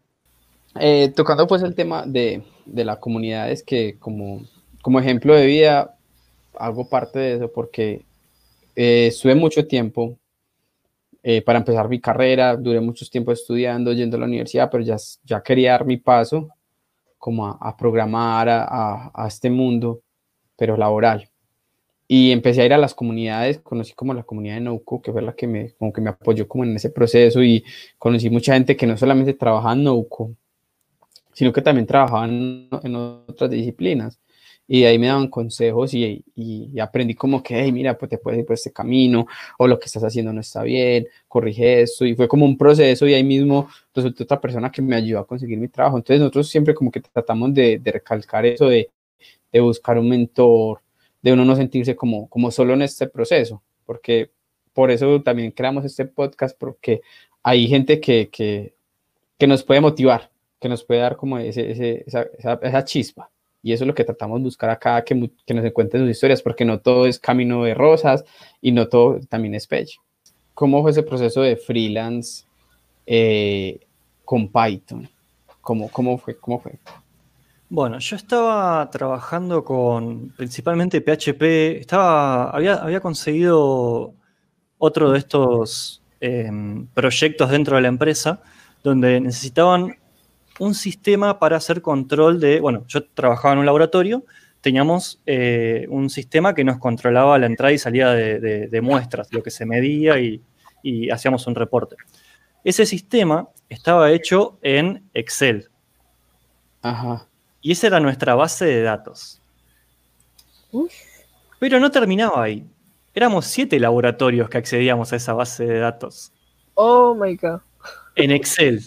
Eh, tocando pues el tema de, de la comunidad, es que como, como ejemplo de vida hago parte de eso porque eh, estuve mucho tiempo eh, para empezar mi carrera, duré mucho tiempo estudiando, yendo a la universidad, pero ya, ya quería dar mi paso como a, a programar a, a, a este mundo, pero laboral. Y empecé a ir a las comunidades, conocí como la comunidad de Nouco, que fue la que me, como que me apoyó como en ese proceso, y conocí mucha gente que no solamente trabajaba en Nouco, sino que también trabajaban en otras disciplinas. Y de ahí me daban consejos y, y, y aprendí como que, hey, mira, pues te puedes ir por este camino, o lo que estás haciendo no está bien, corrige esto. Y fue como un proceso, y ahí mismo resultó otra persona que me ayudó a conseguir mi trabajo. Entonces nosotros siempre como que tratamos de, de recalcar eso de, de buscar un mentor, de uno no sentirse como, como solo en este proceso, porque por eso también creamos este podcast, porque hay gente que, que, que nos puede motivar, que nos puede dar como ese, ese, esa, esa, esa chispa, y eso es lo que tratamos de buscar acá, que, que nos cuenten sus historias, porque no todo es camino de rosas, y no todo también es pecho. ¿Cómo fue ese proceso de freelance eh, con Python? ¿Cómo, cómo fue? ¿Cómo fue? Bueno, yo estaba trabajando con principalmente P H P, estaba, había, había conseguido otro de estos eh, proyectos dentro de la empresa donde necesitaban un sistema para hacer control de, bueno, yo trabajaba en un laboratorio, teníamos eh, un sistema que nos controlaba la entrada y salida de, de, de muestras, lo que se medía y, y hacíamos un reporte. Ese sistema estaba hecho en Excel. Ajá. Y esa era nuestra base de datos. Uf. Pero no terminaba ahí. Éramos siete laboratorios que accedíamos a esa base de datos. Oh my God. En Excel.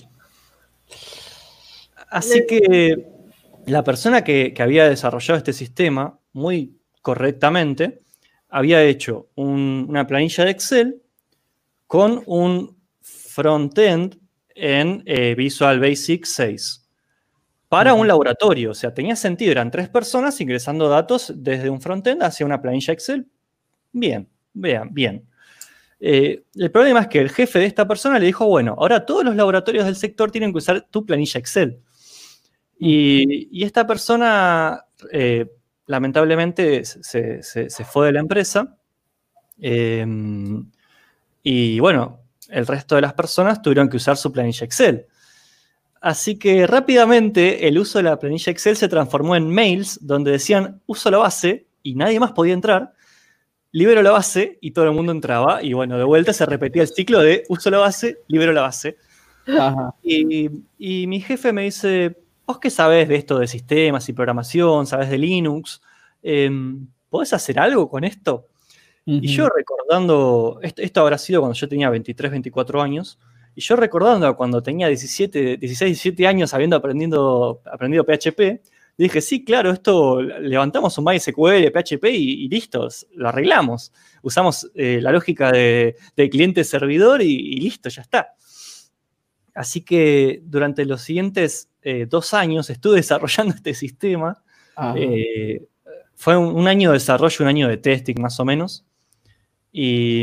Así que la persona que, que había desarrollado este sistema, muy correctamente, había hecho un, una planilla de Excel con un frontend en eh, Visual Basic seis. Para un laboratorio, o sea, tenía sentido, eran tres personas ingresando datos desde un frontend hacia una planilla Excel. Bien, vean, bien. Eh, el problema es que el jefe de esta persona le dijo, bueno, ahora todos los laboratorios del sector tienen que usar tu planilla Excel. Y, y esta persona, eh, lamentablemente, se, se, se fue de la empresa. Eh, y bueno, el resto de las personas tuvieron que usar su planilla Excel. Así que rápidamente el uso de la planilla Excel se transformó en mails donde decían uso la base y nadie más podía entrar, libero la base y todo el mundo entraba y bueno, de vuelta se repetía el ciclo de uso la base, libero la base. Ajá. Y, y mi jefe me dice, vos qué sabés de esto de sistemas y programación, sabés de Linux, eh, ¿podés hacer algo con esto? Uh-huh. Y yo recordando, esto, esto habrá sido cuando yo tenía veintitrés, veinticuatro años, y yo recordando cuando tenía diecisiete, dieciséis, diecisiete años habiendo aprendido, aprendido P H P, dije, sí, claro, esto levantamos un MySQL, P H P y, y listo, lo arreglamos. Usamos eh, la lógica de, de cliente-servidor y, y listo, ya está. Así que durante los siguientes eh, dos años estuve desarrollando este sistema, eh, fue un, un año de desarrollo, un año de testing más o menos. Y,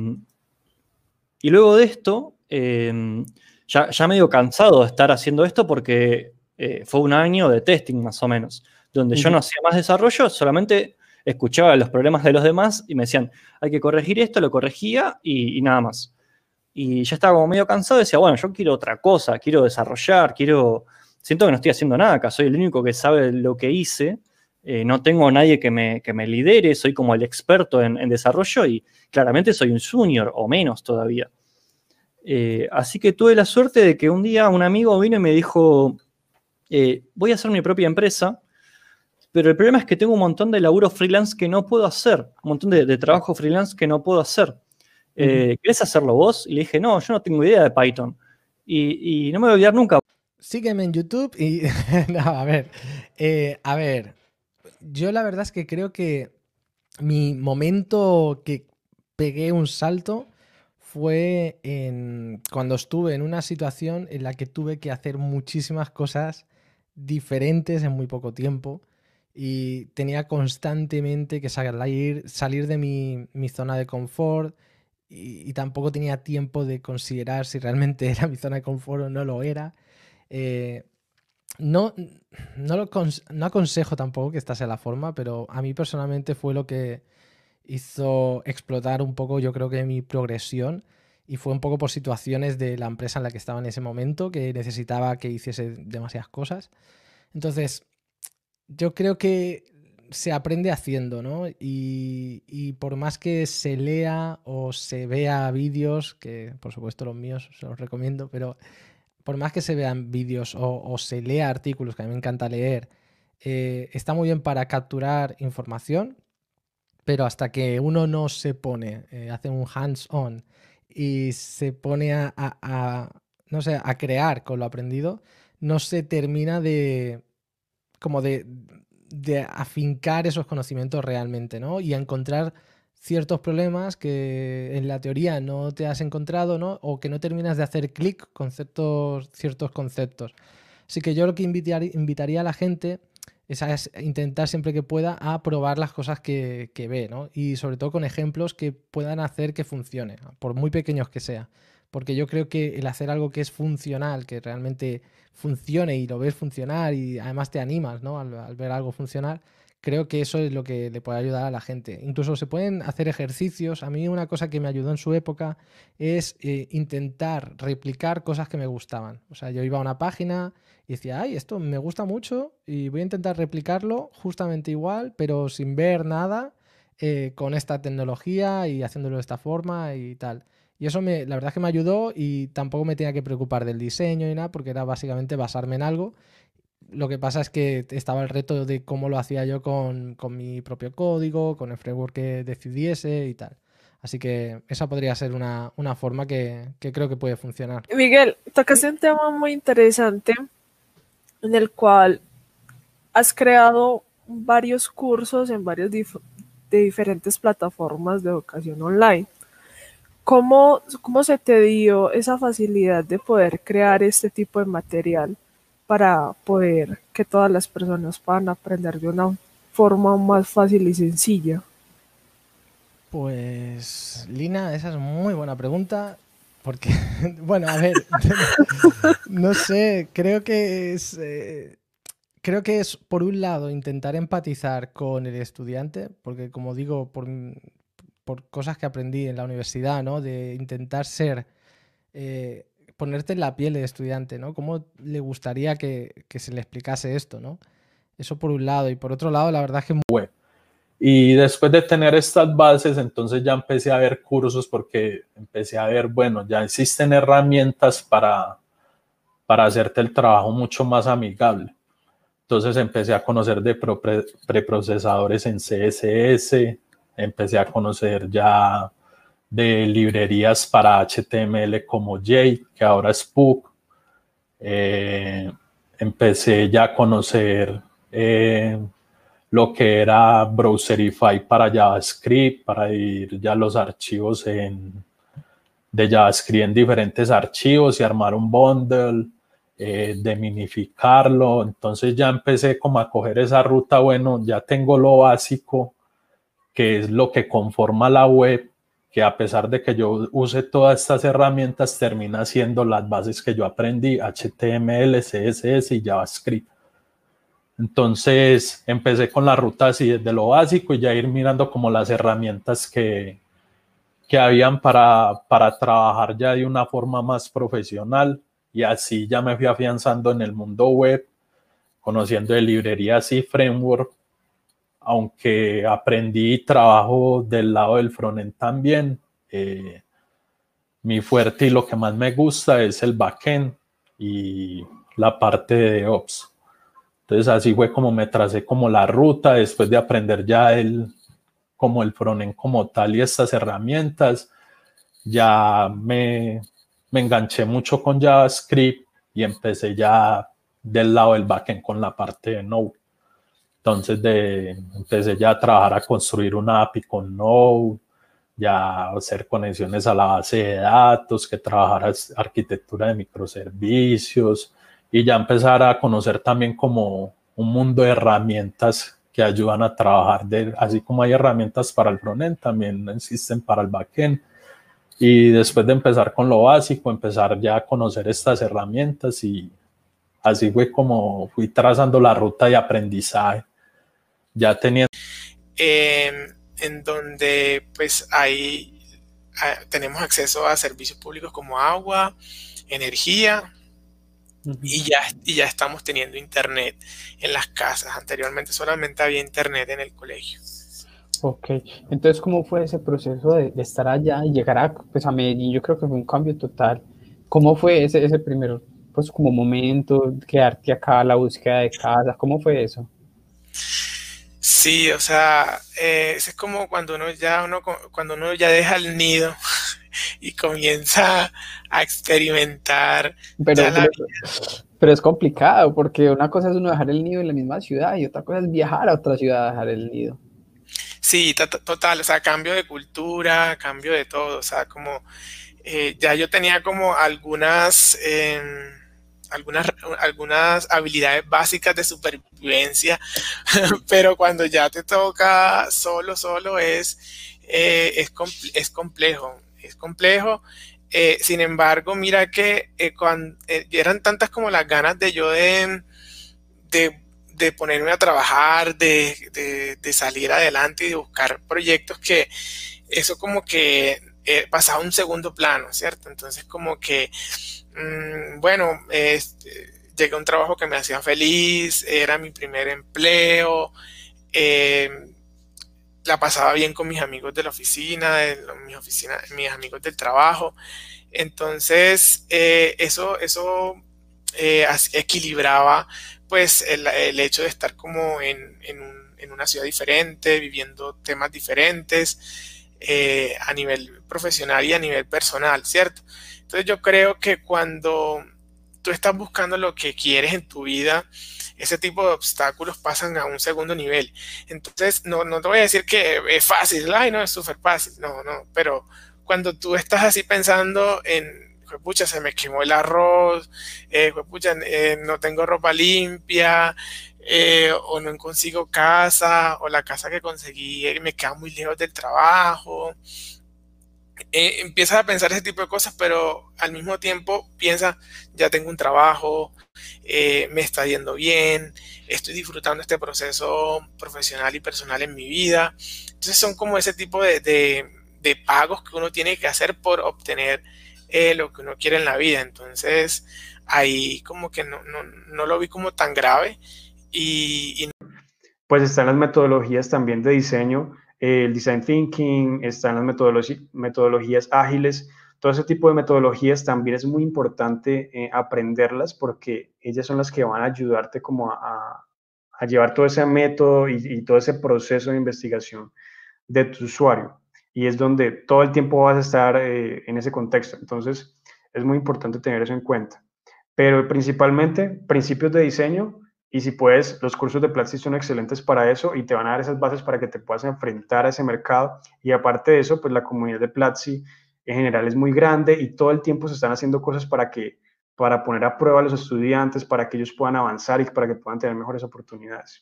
y luego de esto, eh, ya, ya medio cansado de estar haciendo esto porque eh, fue un año de testing más o menos, donde yo no hacía más desarrollo, solamente escuchaba los problemas de los demás y me decían, hay que corregir esto, lo corregía y, y nada más. Y ya estaba como medio cansado y decía, bueno, yo quiero otra cosa, quiero desarrollar, quiero... Siento que no estoy haciendo nada acá, soy el único que sabe lo que hice, eh, no tengo a nadie que me, que me lidere, soy como el experto en, en desarrollo y claramente soy un junior o menos todavía. Eh, así que tuve la suerte de que un día un amigo vino y me dijo, eh, voy a hacer mi propia empresa, pero el problema es que tengo un montón de laburo freelance que no puedo hacer, un montón de, de trabajo freelance que no puedo hacer. Eh, ¿Querés hacerlo vos? Y le dije, no, yo no tengo idea de Python. Y, y no me voy a olvidar nunca. Sígueme en YouTube y... no, a ver, eh, a ver, yo la verdad es que creo que mi momento que pegué un salto fue en cuando estuve en una situación en la que tuve que hacer muchísimas cosas diferentes en muy poco tiempo y tenía constantemente que salir, salir de mi, mi zona de confort y, y tampoco tenía tiempo de considerar si realmente era mi zona de confort o no lo era. Eh, no, no, lo no aconsejo tampoco que esta sea la forma, pero a mí personalmente fue lo que hizo explotar un poco, yo creo que mi progresión, y fue un poco por situaciones de la empresa en la que estaba en ese momento, que necesitaba que hiciese demasiadas cosas. Entonces, yo creo que se aprende haciendo, ¿no? Y, y por más que se lea o se vea vídeos, que por supuesto los míos se los recomiendo, pero por más que se vean vídeos o, o se lea artículos, que a mí me encanta leer, eh, está muy bien para capturar información, pero hasta que uno no se pone, eh, hace un hands-on y se pone a, a, a, no sé, a crear con lo aprendido, no se termina de, como de, de afincar esos conocimientos realmente, ¿no? Y a encontrar ciertos problemas que en la teoría no te has encontrado, ¿no? O que no terminas de hacer clic con ciertos, ciertos conceptos. Así que yo lo que invitaría, invitaría a la gente es a intentar siempre que pueda a probar las cosas que, que ve, ¿no? Y sobre todo con ejemplos que puedan hacer que funcione, por muy pequeños que sea. Porque yo creo que el hacer algo que es funcional, que realmente funcione y lo ves funcionar y además te animas, ¿no? Al, al ver algo funcionar, creo que eso es lo que le puede ayudar a la gente. Incluso se pueden hacer ejercicios. A mí una cosa que me ayudó en su época es eh, intentar replicar cosas que me gustaban. O sea, yo iba a una página y decía, ay, esto me gusta mucho y voy a intentar replicarlo justamente igual, pero sin ver nada, eh, con esta tecnología y haciéndolo de esta forma y tal. Y eso me, la verdad es que me ayudó y tampoco me tenía que preocupar del diseño ni nada, porque era básicamente basarme en algo. Lo que pasa es que estaba el reto de cómo lo hacía yo con, con mi propio código, con el framework que decidiese y tal. Así que esa podría ser una, una forma que, que creo que puede funcionar. Miguel, tocaste un tema muy interesante en el cual has creado varios cursos en varias dif- de diferentes plataformas de educación online. ¿Cómo, ¿Cómo se te dio esa facilidad de poder crear este tipo de material para poder que todas las personas puedan aprender de una forma más fácil y sencilla? Pues, Lina, esa es muy buena pregunta, porque, bueno, a ver, no sé, creo que es, eh, creo que es, por un lado, intentar empatizar con el estudiante, porque, como digo, por, por cosas que aprendí en la universidad, ¿no? De intentar ser... Eh, ponerte en la piel del estudiante, ¿no? ¿Cómo le gustaría que, que se le explicase esto, ¿no? Eso por un lado. Y por otro lado, la verdad es que... Web. Y después de tener estas bases, entonces ya empecé a ver cursos porque empecé a ver, bueno, ya existen herramientas para, para hacerte el trabajo mucho más amigable. Entonces empecé a conocer de pre, preprocesadores en C S S, empecé a conocer ya de librerías para H T M L como Jade, que ahora es P U C. Eh, empecé ya a conocer eh, lo que era Browserify para JavaScript, para ir ya los archivos en, de JavaScript en diferentes archivos y armar un bundle. eh, de minificarlo. Entonces ya empecé como a coger esa ruta, bueno, ya tengo lo básico, que es lo que conforma la web, que a pesar de que yo use todas estas herramientas, termina siendo las bases que yo aprendí, H T M L, C S S y JavaScript. Entonces empecé con la ruta así desde lo básico y ya ir mirando como las herramientas que, que habían para, para trabajar ya de una forma más profesional, y así ya me fui afianzando en el mundo web, conociendo de librerías y framework, aunque aprendí trabajo del lado del frontend también. Eh, mi fuerte y lo que más me gusta es el backend y la parte de ops. Entonces así fue como me tracé como la ruta después de aprender ya el, como el frontend como tal y estas herramientas. Ya me, me enganché mucho con JavaScript y empecé ya del lado del backend con la parte de Node. Entonces de, empecé ya a trabajar a construir una A P I con Node, ya hacer conexiones a la base de datos, que trabajara arquitectura de microservicios y ya empezar a conocer también como un mundo de herramientas que ayudan a trabajar, de, así como hay herramientas para el frontend, también existen para el backend. Y después de empezar con lo básico, empezar ya a conocer estas herramientas y así fue como fui trazando la ruta de aprendizaje. Ya tenía... Eh, en donde pues ahí ah, tenemos acceso a servicios públicos como agua, energía, uh-huh. y, ya, y ya estamos teniendo internet en las casas. Anteriormente solamente había internet en el colegio. Ok, entonces ¿cómo fue ese proceso de, de estar allá y llegar a, pues, a Medellín? Yo creo que fue un cambio total. ¿Cómo fue ese, ese primer pues, como momento, quedarte acá, la búsqueda de casa? ¿Cómo fue eso? Sí, o sea, eh, es como cuando uno ya uno cuando uno ya deja el nido y comienza a experimentar. Pero, ya la pero, pero es complicado porque una cosa es uno dejar el nido en la misma ciudad y otra cosa es viajar a otra ciudad a dejar el nido. Sí, total, o sea, cambio de cultura, cambio de todo, o sea, como eh, ya yo tenía como algunas, eh, algunas, algunas habilidades básicas de supervivencia, pero cuando ya te toca solo, solo es, eh, es, compl es complejo, es complejo. Eh, sin embargo, mira que eh, cuando, eh, eran tantas como las ganas de yo de, de de ponerme a trabajar, de, de, de salir adelante y de buscar proyectos, que eso como que eh, pasaba a un segundo plano, ¿cierto? Entonces como que, mmm, bueno, eh, llegué a un trabajo que me hacía feliz, era mi primer empleo, eh, la pasaba bien con mis amigos de la oficina, de mis, oficina, mis amigos del trabajo. Entonces eh, eso, eso eh, equilibraba pues el, el hecho de estar como en, en, un, en una ciudad diferente, viviendo temas diferentes eh, a nivel profesional y a nivel personal, ¿cierto? Entonces yo creo que cuando tú estás buscando lo que quieres en tu vida, ese tipo de obstáculos pasan a un segundo nivel. Entonces no, no te voy a decir que es fácil, ay no, es súper fácil, no, no, pero cuando tú estás así pensando en pucha, se me quemó el arroz, eh, pucha, eh, no tengo ropa limpia, eh, o no consigo casa, o la casa que conseguí eh, me queda muy lejos del trabajo. Eh, empiezas a pensar ese tipo de cosas, pero al mismo tiempo piensas, ya tengo un trabajo, eh, me está yendo bien, estoy disfrutando este proceso profesional y personal en mi vida. Entonces son como ese tipo de, de, de pagos que uno tiene que hacer por obtener Eh, lo que uno quiere en la vida. Entonces ahí como que no, no, no lo vi como tan grave y, y... Pues están las metodologías también de diseño, eh, el design thinking, están las metodologías, metodologías ágiles. Todo ese tipo de metodologías también es muy importante eh, aprenderlas, porque ellas son las que van a ayudarte como a, a llevar todo ese método y, y todo ese proceso de investigación de tu usuario. Y es donde todo el tiempo vas a estar eh, en ese contexto. Entonces, es muy importante tener eso en cuenta. Pero principalmente, principios de diseño, y si puedes, los cursos de Platzi son excelentes para eso y te van a dar esas bases para que te puedas enfrentar a ese mercado. Y aparte de eso, pues la comunidad de Platzi en general es muy grande y todo el tiempo se están haciendo cosas para que, para poner a prueba a los estudiantes, para que ellos puedan avanzar y para que puedan tener mejores oportunidades.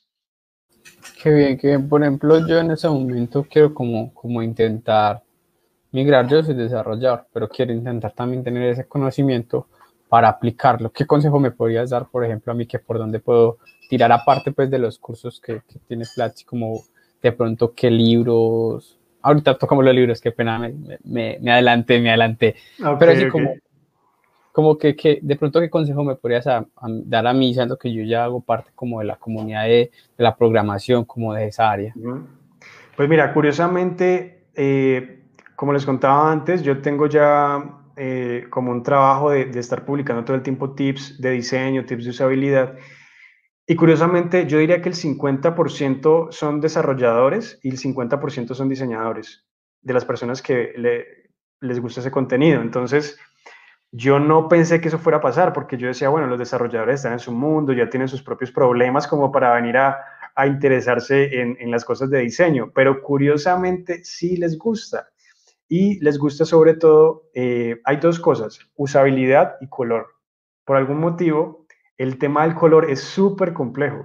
Qué bien, qué bien. Por ejemplo, yo en ese momento quiero como, como intentar migrar. Yo soy desarrollador, pero quiero intentar también tener ese conocimiento para aplicarlo. ¿Qué consejo me podrías dar, por ejemplo, a mí, que por dónde puedo tirar aparte pues de los cursos que, que tiene Platzi, como de pronto qué libros? Ahorita tocamos los libros, qué pena, me, me, me adelanté, me adelanté. Okay, pero así okay. como, como que, que de pronto qué consejo me podrías a, a dar a mí, siendo que yo ya hago parte como de la comunidad de, de la programación, como de esa área. Pues mira, curiosamente, eh, como les contaba antes, yo tengo ya eh, como un trabajo de, de estar publicando todo el tiempo tips de diseño, tips de usabilidad. Y curiosamente, yo diría que el cincuenta por ciento son desarrolladores y el cincuenta por ciento son diseñadores, de las personas que le, les gusta ese contenido. Entonces, yo no pensé que eso fuera a pasar, porque yo decía, bueno, los desarrolladores están en su mundo, ya tienen sus propios problemas como para venir a, a interesarse en, en las cosas de diseño, pero curiosamente sí les gusta. Y les gusta sobre todo, eh, hay dos cosas, usabilidad y color. Por algún motivo, el tema del color es súper complejo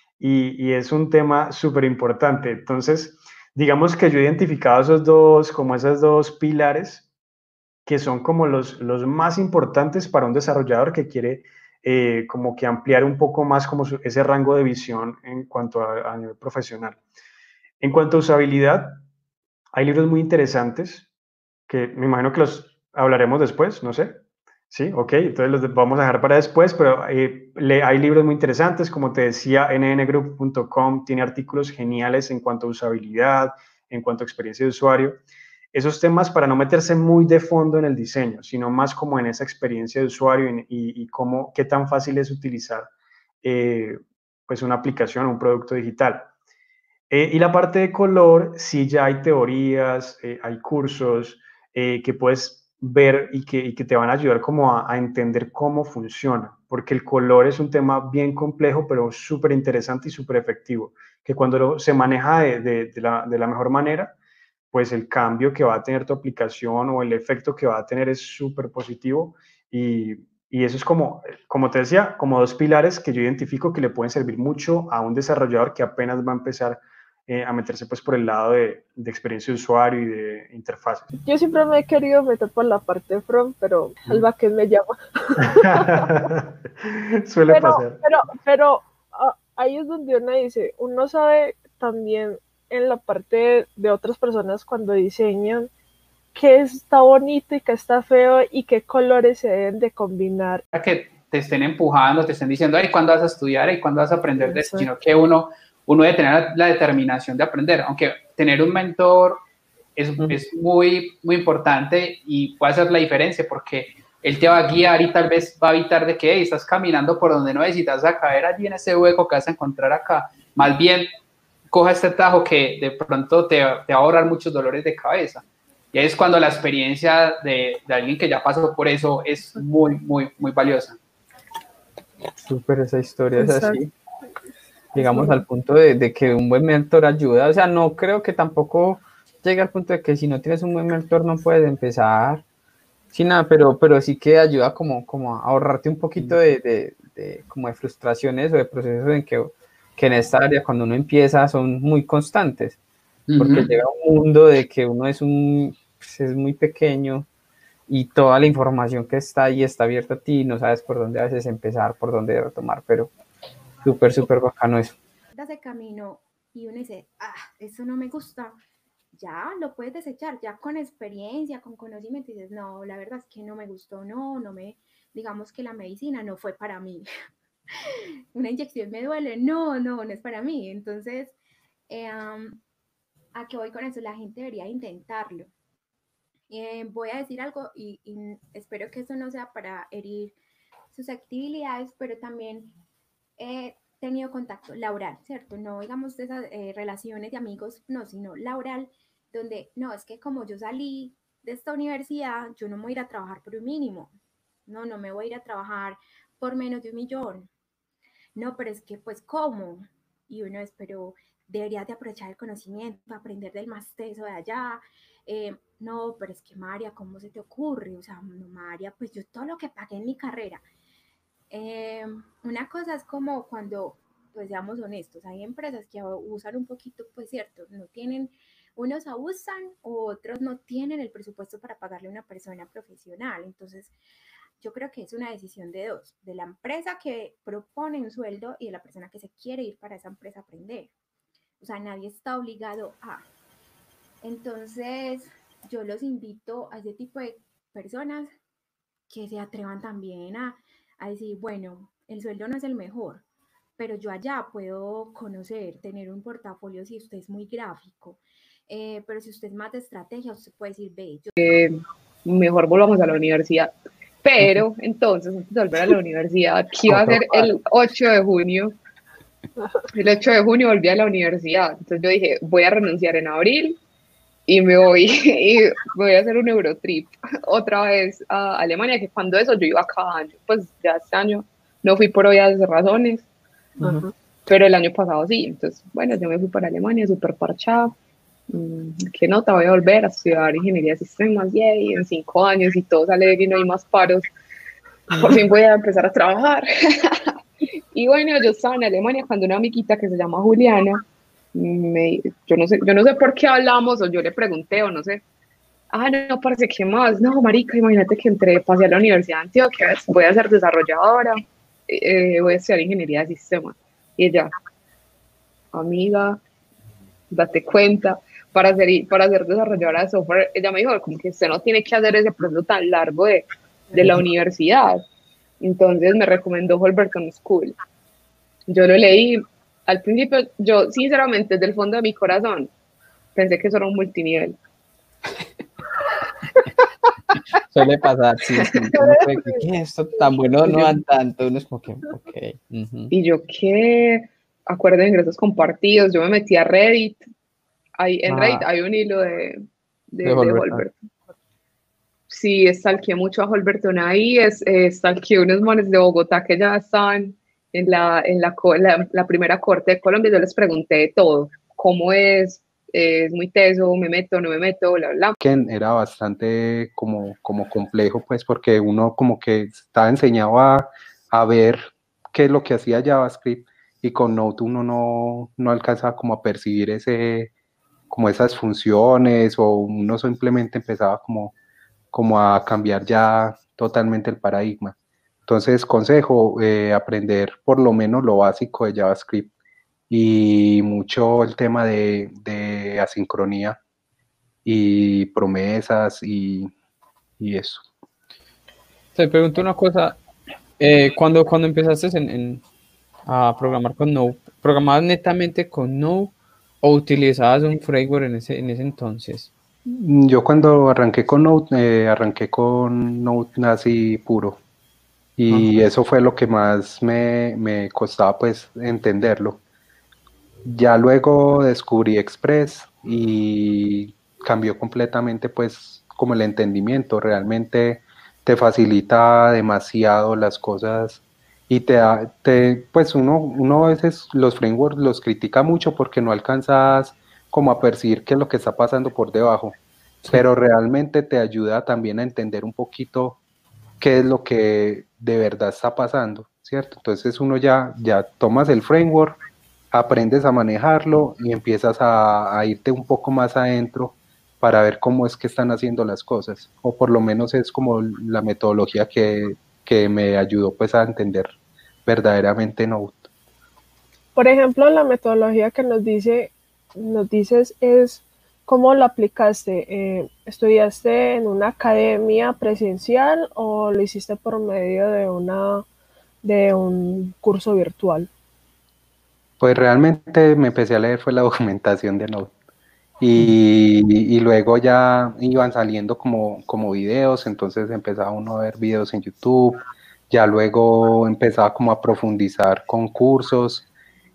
y, y es un tema súper importante. Entonces, digamos que yo he identificado esos dos, como esos dos pilares, que son como los, los más importantes para un desarrollador que quiere eh, como que ampliar un poco más como su, ese rango de visión en cuanto a, a nivel profesional. En cuanto a usabilidad, hay libros muy interesantes que me imagino que los hablaremos después, no sé. Sí, ok, entonces los vamos a dejar para después, pero eh, le, hay libros muy interesantes, como te decía, N N group punto com tiene artículos geniales en cuanto a usabilidad, en cuanto a experiencia de usuario. Esos temas para no meterse muy de fondo en el diseño, sino más como en esa experiencia de usuario y, y, y cómo, qué tan fácil es utilizar eh, pues una aplicación, un producto digital. Eh, y la parte de color, sí ya hay teorías, eh, hay cursos eh, que puedes ver y que, y que te van a ayudar como a, a entender cómo funciona, porque el color es un tema bien complejo, pero súper interesante y súper efectivo, que cuando lo, se maneja de, de, de, la, de la mejor manera, pues el cambio que va a tener tu aplicación o el efecto que va a tener es súper positivo y, y eso es como, como te decía, como dos pilares que yo identifico que le pueden servir mucho a un desarrollador que apenas va a empezar eh, a meterse pues por el lado de, de experiencia de usuario y de interfaz. Yo siempre me he querido meter por la parte front, pero el backend me llama. Suele pero, pasar. Pero, pero uh, ahí es donde uno dice, uno sabe también en la parte de otras personas cuando diseñan qué está bonito y qué está feo y qué colores se deben de combinar. Que te estén empujando, te estén diciendo, ay, ¿cuándo vas a estudiar y cuándo vas a aprender de esto? Sino que uno, uno debe tener la, la determinación de aprender, aunque tener un mentor es, uh-huh. es muy, muy importante y puede hacer la diferencia porque él te va a guiar y tal vez va a evitar de que hey, estás caminando por donde no necesitas a caer allí en ese hueco que vas a encontrar acá. Más bien, coja este tajo que de pronto te, te va a ahorrar muchos dolores de cabeza. Y es cuando la experiencia de, de alguien que ya pasó por eso es muy, muy, muy valiosa. Súper esa historia, es así. Llegamos al punto de, de que un buen mentor ayuda. O sea, no creo que tampoco llegue al punto de que si no tienes un buen mentor no puedes empezar. Sí, nada, pero, pero sí que ayuda como, como a ahorrarte un poquito de, de, de, como de frustraciones o de procesos en que, que en esta área cuando uno empieza son muy constantes. Porque uh-huh. llega un mundo de que uno es, un, pues es muy pequeño y toda la información que está ahí está abierta a ti, no sabes por dónde a veces empezar, por dónde retomar, pero súper, súper bacano eso. De camino y uno dice, ah, eso no me gusta, ya lo puedes desechar, ya con experiencia, con conocimiento, y dices, no, la verdad es que no me gustó, no, no me, digamos que la medicina no fue para mí. Una inyección me duele, no, no, no es para mí. Entonces, eh, um, ¿a qué voy con eso? La gente debería intentarlo. Eh, voy a decir algo y, y espero que eso no sea para herir susceptibilidades, pero también he tenido contacto laboral, ¿cierto? No digamos de esas eh, relaciones de amigos, no, sino laboral, donde no, es que como yo salí de esta universidad, yo no me voy a ir a trabajar por un mínimo, no, no me voy a ir a trabajar por menos de un millón. No, pero es que, pues, ¿cómo? Y uno es, pero deberías de aprovechar el conocimiento, aprender del más teso de allá. Eh, no, pero es que, María, ¿cómo se te ocurre? O sea, no, María, pues yo todo lo que pagué en mi carrera. Eh, una cosa es como cuando, pues seamos honestos, hay empresas que usan un poquito, pues cierto, no tienen, unos abusan, otros no tienen el presupuesto para pagarle a una persona profesional. Entonces, yo creo que es una decisión de dos, de la empresa que propone un sueldo y de la persona que se quiere ir para esa empresa a aprender. O sea, nadie está obligado a. Entonces, yo los invito a ese tipo de personas que se atrevan también a, a decir, bueno, el sueldo no es el mejor, pero yo allá puedo conocer, tener un portafolio si usted es muy gráfico, eh, pero si usted es más de estrategia, usted puede decir, ve, yo... Eh, mejor volvamos a la universidad. Pero entonces, antes de volver a la universidad, que iba a ser el ocho de junio, el ocho de junio volví a la universidad. Entonces yo dije, voy a renunciar en abril y me voy, y me voy a hacer un Eurotrip otra vez a Alemania, que cuando eso yo iba cada año. Pues ya este año no fui por obvias razones, uh-huh. pero el año pasado sí. Entonces, bueno, yo me fui para Alemania, súper parchada. ¿Qué nota? Voy a volver a estudiar ingeniería de sistemas, yay, en cinco años y todo sale bien y no hay más paros. Por fin voy a empezar a trabajar. Y bueno, yo estaba en Alemania cuando una amiguita que se llama Juliana, me, yo, no sé, yo no sé por qué hablamos, o yo le pregunté, o no sé. Ah, no, no, parece que más. No, marica, imagínate que entré, pasé a la Universidad de Antioquia, voy a ser desarrolladora, eh, voy a estudiar ingeniería de sistemas. Y ella, amiga, date cuenta. Para ser, para ser desarrolladora de software, ella me dijo, como que usted no tiene que hacer ese proceso tan largo de, de la universidad. Entonces me recomendó Holberton School. Yo lo leí, al principio, yo sinceramente, desde el fondo de mi corazón, pensé que eso era un multinivel. Suele pasar, sí, sí. ¿Qué es esto tan bueno? No dan tanto. Uno es como que, ok. Uh-huh. Y yo, ¿qué? Acuerdo de ingresos compartidos. Yo me metí a Reddit. Hay, en ah. Reddit hay un hilo de, de, de, de Holberton. Sí, stalkeé mucho a Holberton ahí, es, eh, stalkeé unos mones de Bogotá que ya están en la, en la, la, la primera corte de Colombia. Yo les pregunté de todo, cómo es, eh, es muy teso, me meto, no me meto, bla, bla. Que era bastante como, como complejo, pues, porque uno como que estaba enseñado a, a ver qué es lo que hacía JavaScript, y con Node uno no, no alcanzaba como a percibir ese... como esas funciones, o uno simplemente empezaba como, como a cambiar ya totalmente el paradigma. Entonces, consejo, eh, aprender por lo menos lo básico de JavaScript y mucho el tema de, de asincronía y promesas y, y eso. Te pregunto una cosa, eh, cuando, cuando empezaste en, en, a programar con Node, ¿programabas netamente con Node o utilizabas un framework en ese, en ese entonces? Yo cuando arranqué con Node, eh, arranqué con Node así puro. Y uh-huh. eso fue lo que más me, me costaba pues entenderlo. Ya luego descubrí Express y cambió completamente pues como el entendimiento. Realmente te facilita demasiado las cosas. Y te da, te, pues uno, uno a veces los frameworks los critica mucho porque no alcanzas como a percibir qué es lo que está pasando por debajo, sí. pero realmente te ayuda también a entender un poquito qué es lo que de verdad está pasando, ¿cierto? Entonces uno ya, ya tomas el framework, aprendes a manejarlo y empiezas a, a irte un poco más adentro para ver cómo es que están haciendo las cosas, o por lo menos es como la metodología que que me ayudó pues a entender verdaderamente Node. Por ejemplo, la metodología que nos dice, nos dices es cómo lo aplicaste. Eh, ¿Estudiaste en una academia presencial o lo hiciste por medio de una de un curso virtual? Pues realmente me empecé a leer fue la documentación de Node. Y, y luego ya iban saliendo como, como videos, entonces empezaba uno a ver videos en YouTube, ya luego empezaba como a profundizar con cursos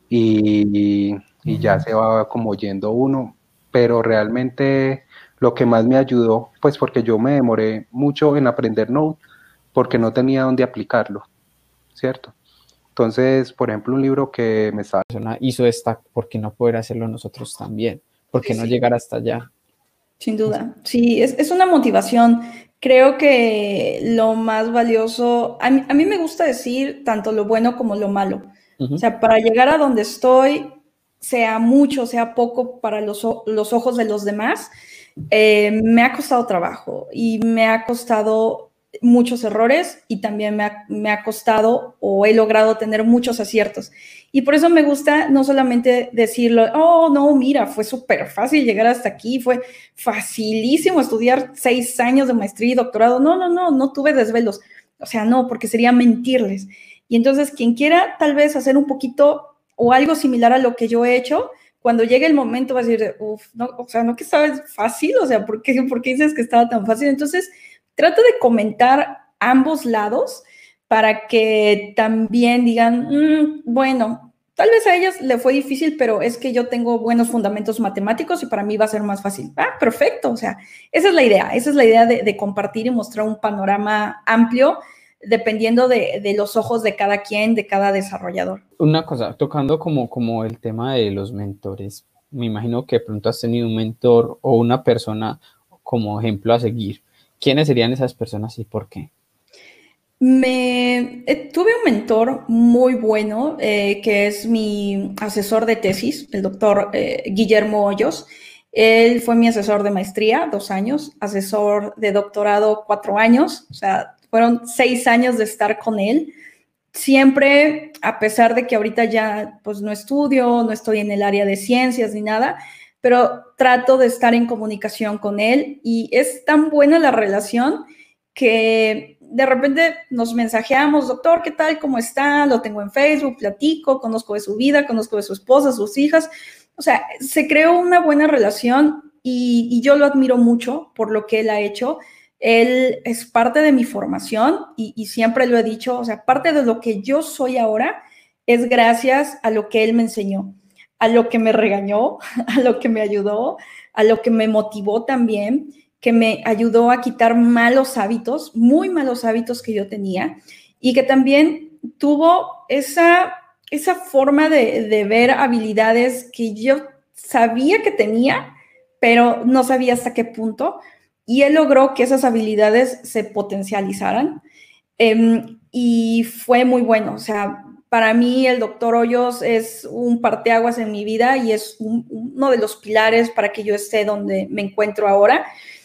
y, y ya se va como yendo uno, pero realmente lo que más me ayudó, pues porque yo me demoré mucho en aprender Node, porque no tenía dónde aplicarlo, ¿cierto? Entonces, por ejemplo, un libro que me estaba... hizo esta, ¿por qué no poder hacerlo nosotros también? ¿Por qué no sí. llegar hasta allá? Sin duda. Sí, es, es una motivación Creo que lo más valioso, a mí, a mí me gusta decir tanto lo bueno como lo malo. Ujú. O sea, para llegar a donde estoy, sea mucho, sea poco para los, o- los ojos de los demás, eh, me ha costado trabajo y me ha costado muchos errores y también me ha, me ha costado o he logrado tener muchos aciertos. Y por eso me gusta no solamente decirlo, oh, no, mira, fue súper fácil llegar hasta aquí, fue facilísimo estudiar seis años de maestría y doctorado. No, no, no, no tuve desvelos. O sea, no, porque sería mentirles. Y entonces, quien quiera tal vez hacer un poquito o algo similar a lo que yo he hecho, cuando llegue el momento va a decir, uff, no, o sea, no que estaba fácil, o sea, ¿por qué, por qué dices que estaba tan fácil? Entonces, trato de comentar ambos lados para que también digan, "Mm, bueno, tal vez a ellas le fue difícil, pero es que yo tengo buenos fundamentos matemáticos y para mí va a ser más fácil". Ah, perfecto, o sea, esa es la idea, esa es la idea de, de compartir y mostrar un panorama amplio dependiendo de, de los ojos de cada quien, de cada desarrollador. Una cosa, tocando como, como el tema de los mentores, me imagino que de pronto has tenido un mentor o una persona como ejemplo a seguir. ¿Quiénes serían esas personas y por qué? Me, eh, tuve un mentor muy bueno, eh, que es mi asesor de tesis, el doctor eh, Guillermo Hoyos. Él fue mi asesor de maestría, dos años, asesor de doctorado, cuatro años, o sea, fueron seis años de estar con él. Siempre, a pesar de que ahorita ya pues no estudio, no estoy en el área de ciencias ni nada, pero trato de estar en comunicación con él y es tan buena la relación que de repente nos mensajeamos, doctor, ¿qué tal? ¿Cómo está? Lo tengo en Facebook, platico, conozco de su vida, conozco de su esposa, sus hijas. O sea, se creó una buena relación y, y yo lo admiro mucho por lo que él ha hecho. Él es parte de mi formación y, y siempre lo he dicho, o sea, parte de lo que yo soy ahora es gracias a lo que él me enseñó, a lo que me regañó, a lo que me ayudó, a lo que me motivó también, que me ayudó a quitar malos hábitos, muy malos hábitos que yo tenía y que también tuvo esa, esa forma de, de ver habilidades que yo sabía que tenía, pero no sabía hasta qué punto. Y él logró que esas habilidades se potencializaran eh, y fue muy bueno. O sea, para mí el doctor Hoyos es un parteaguas en mi vida y es un, uno de los pilares para que yo esté donde me encuentro ahora.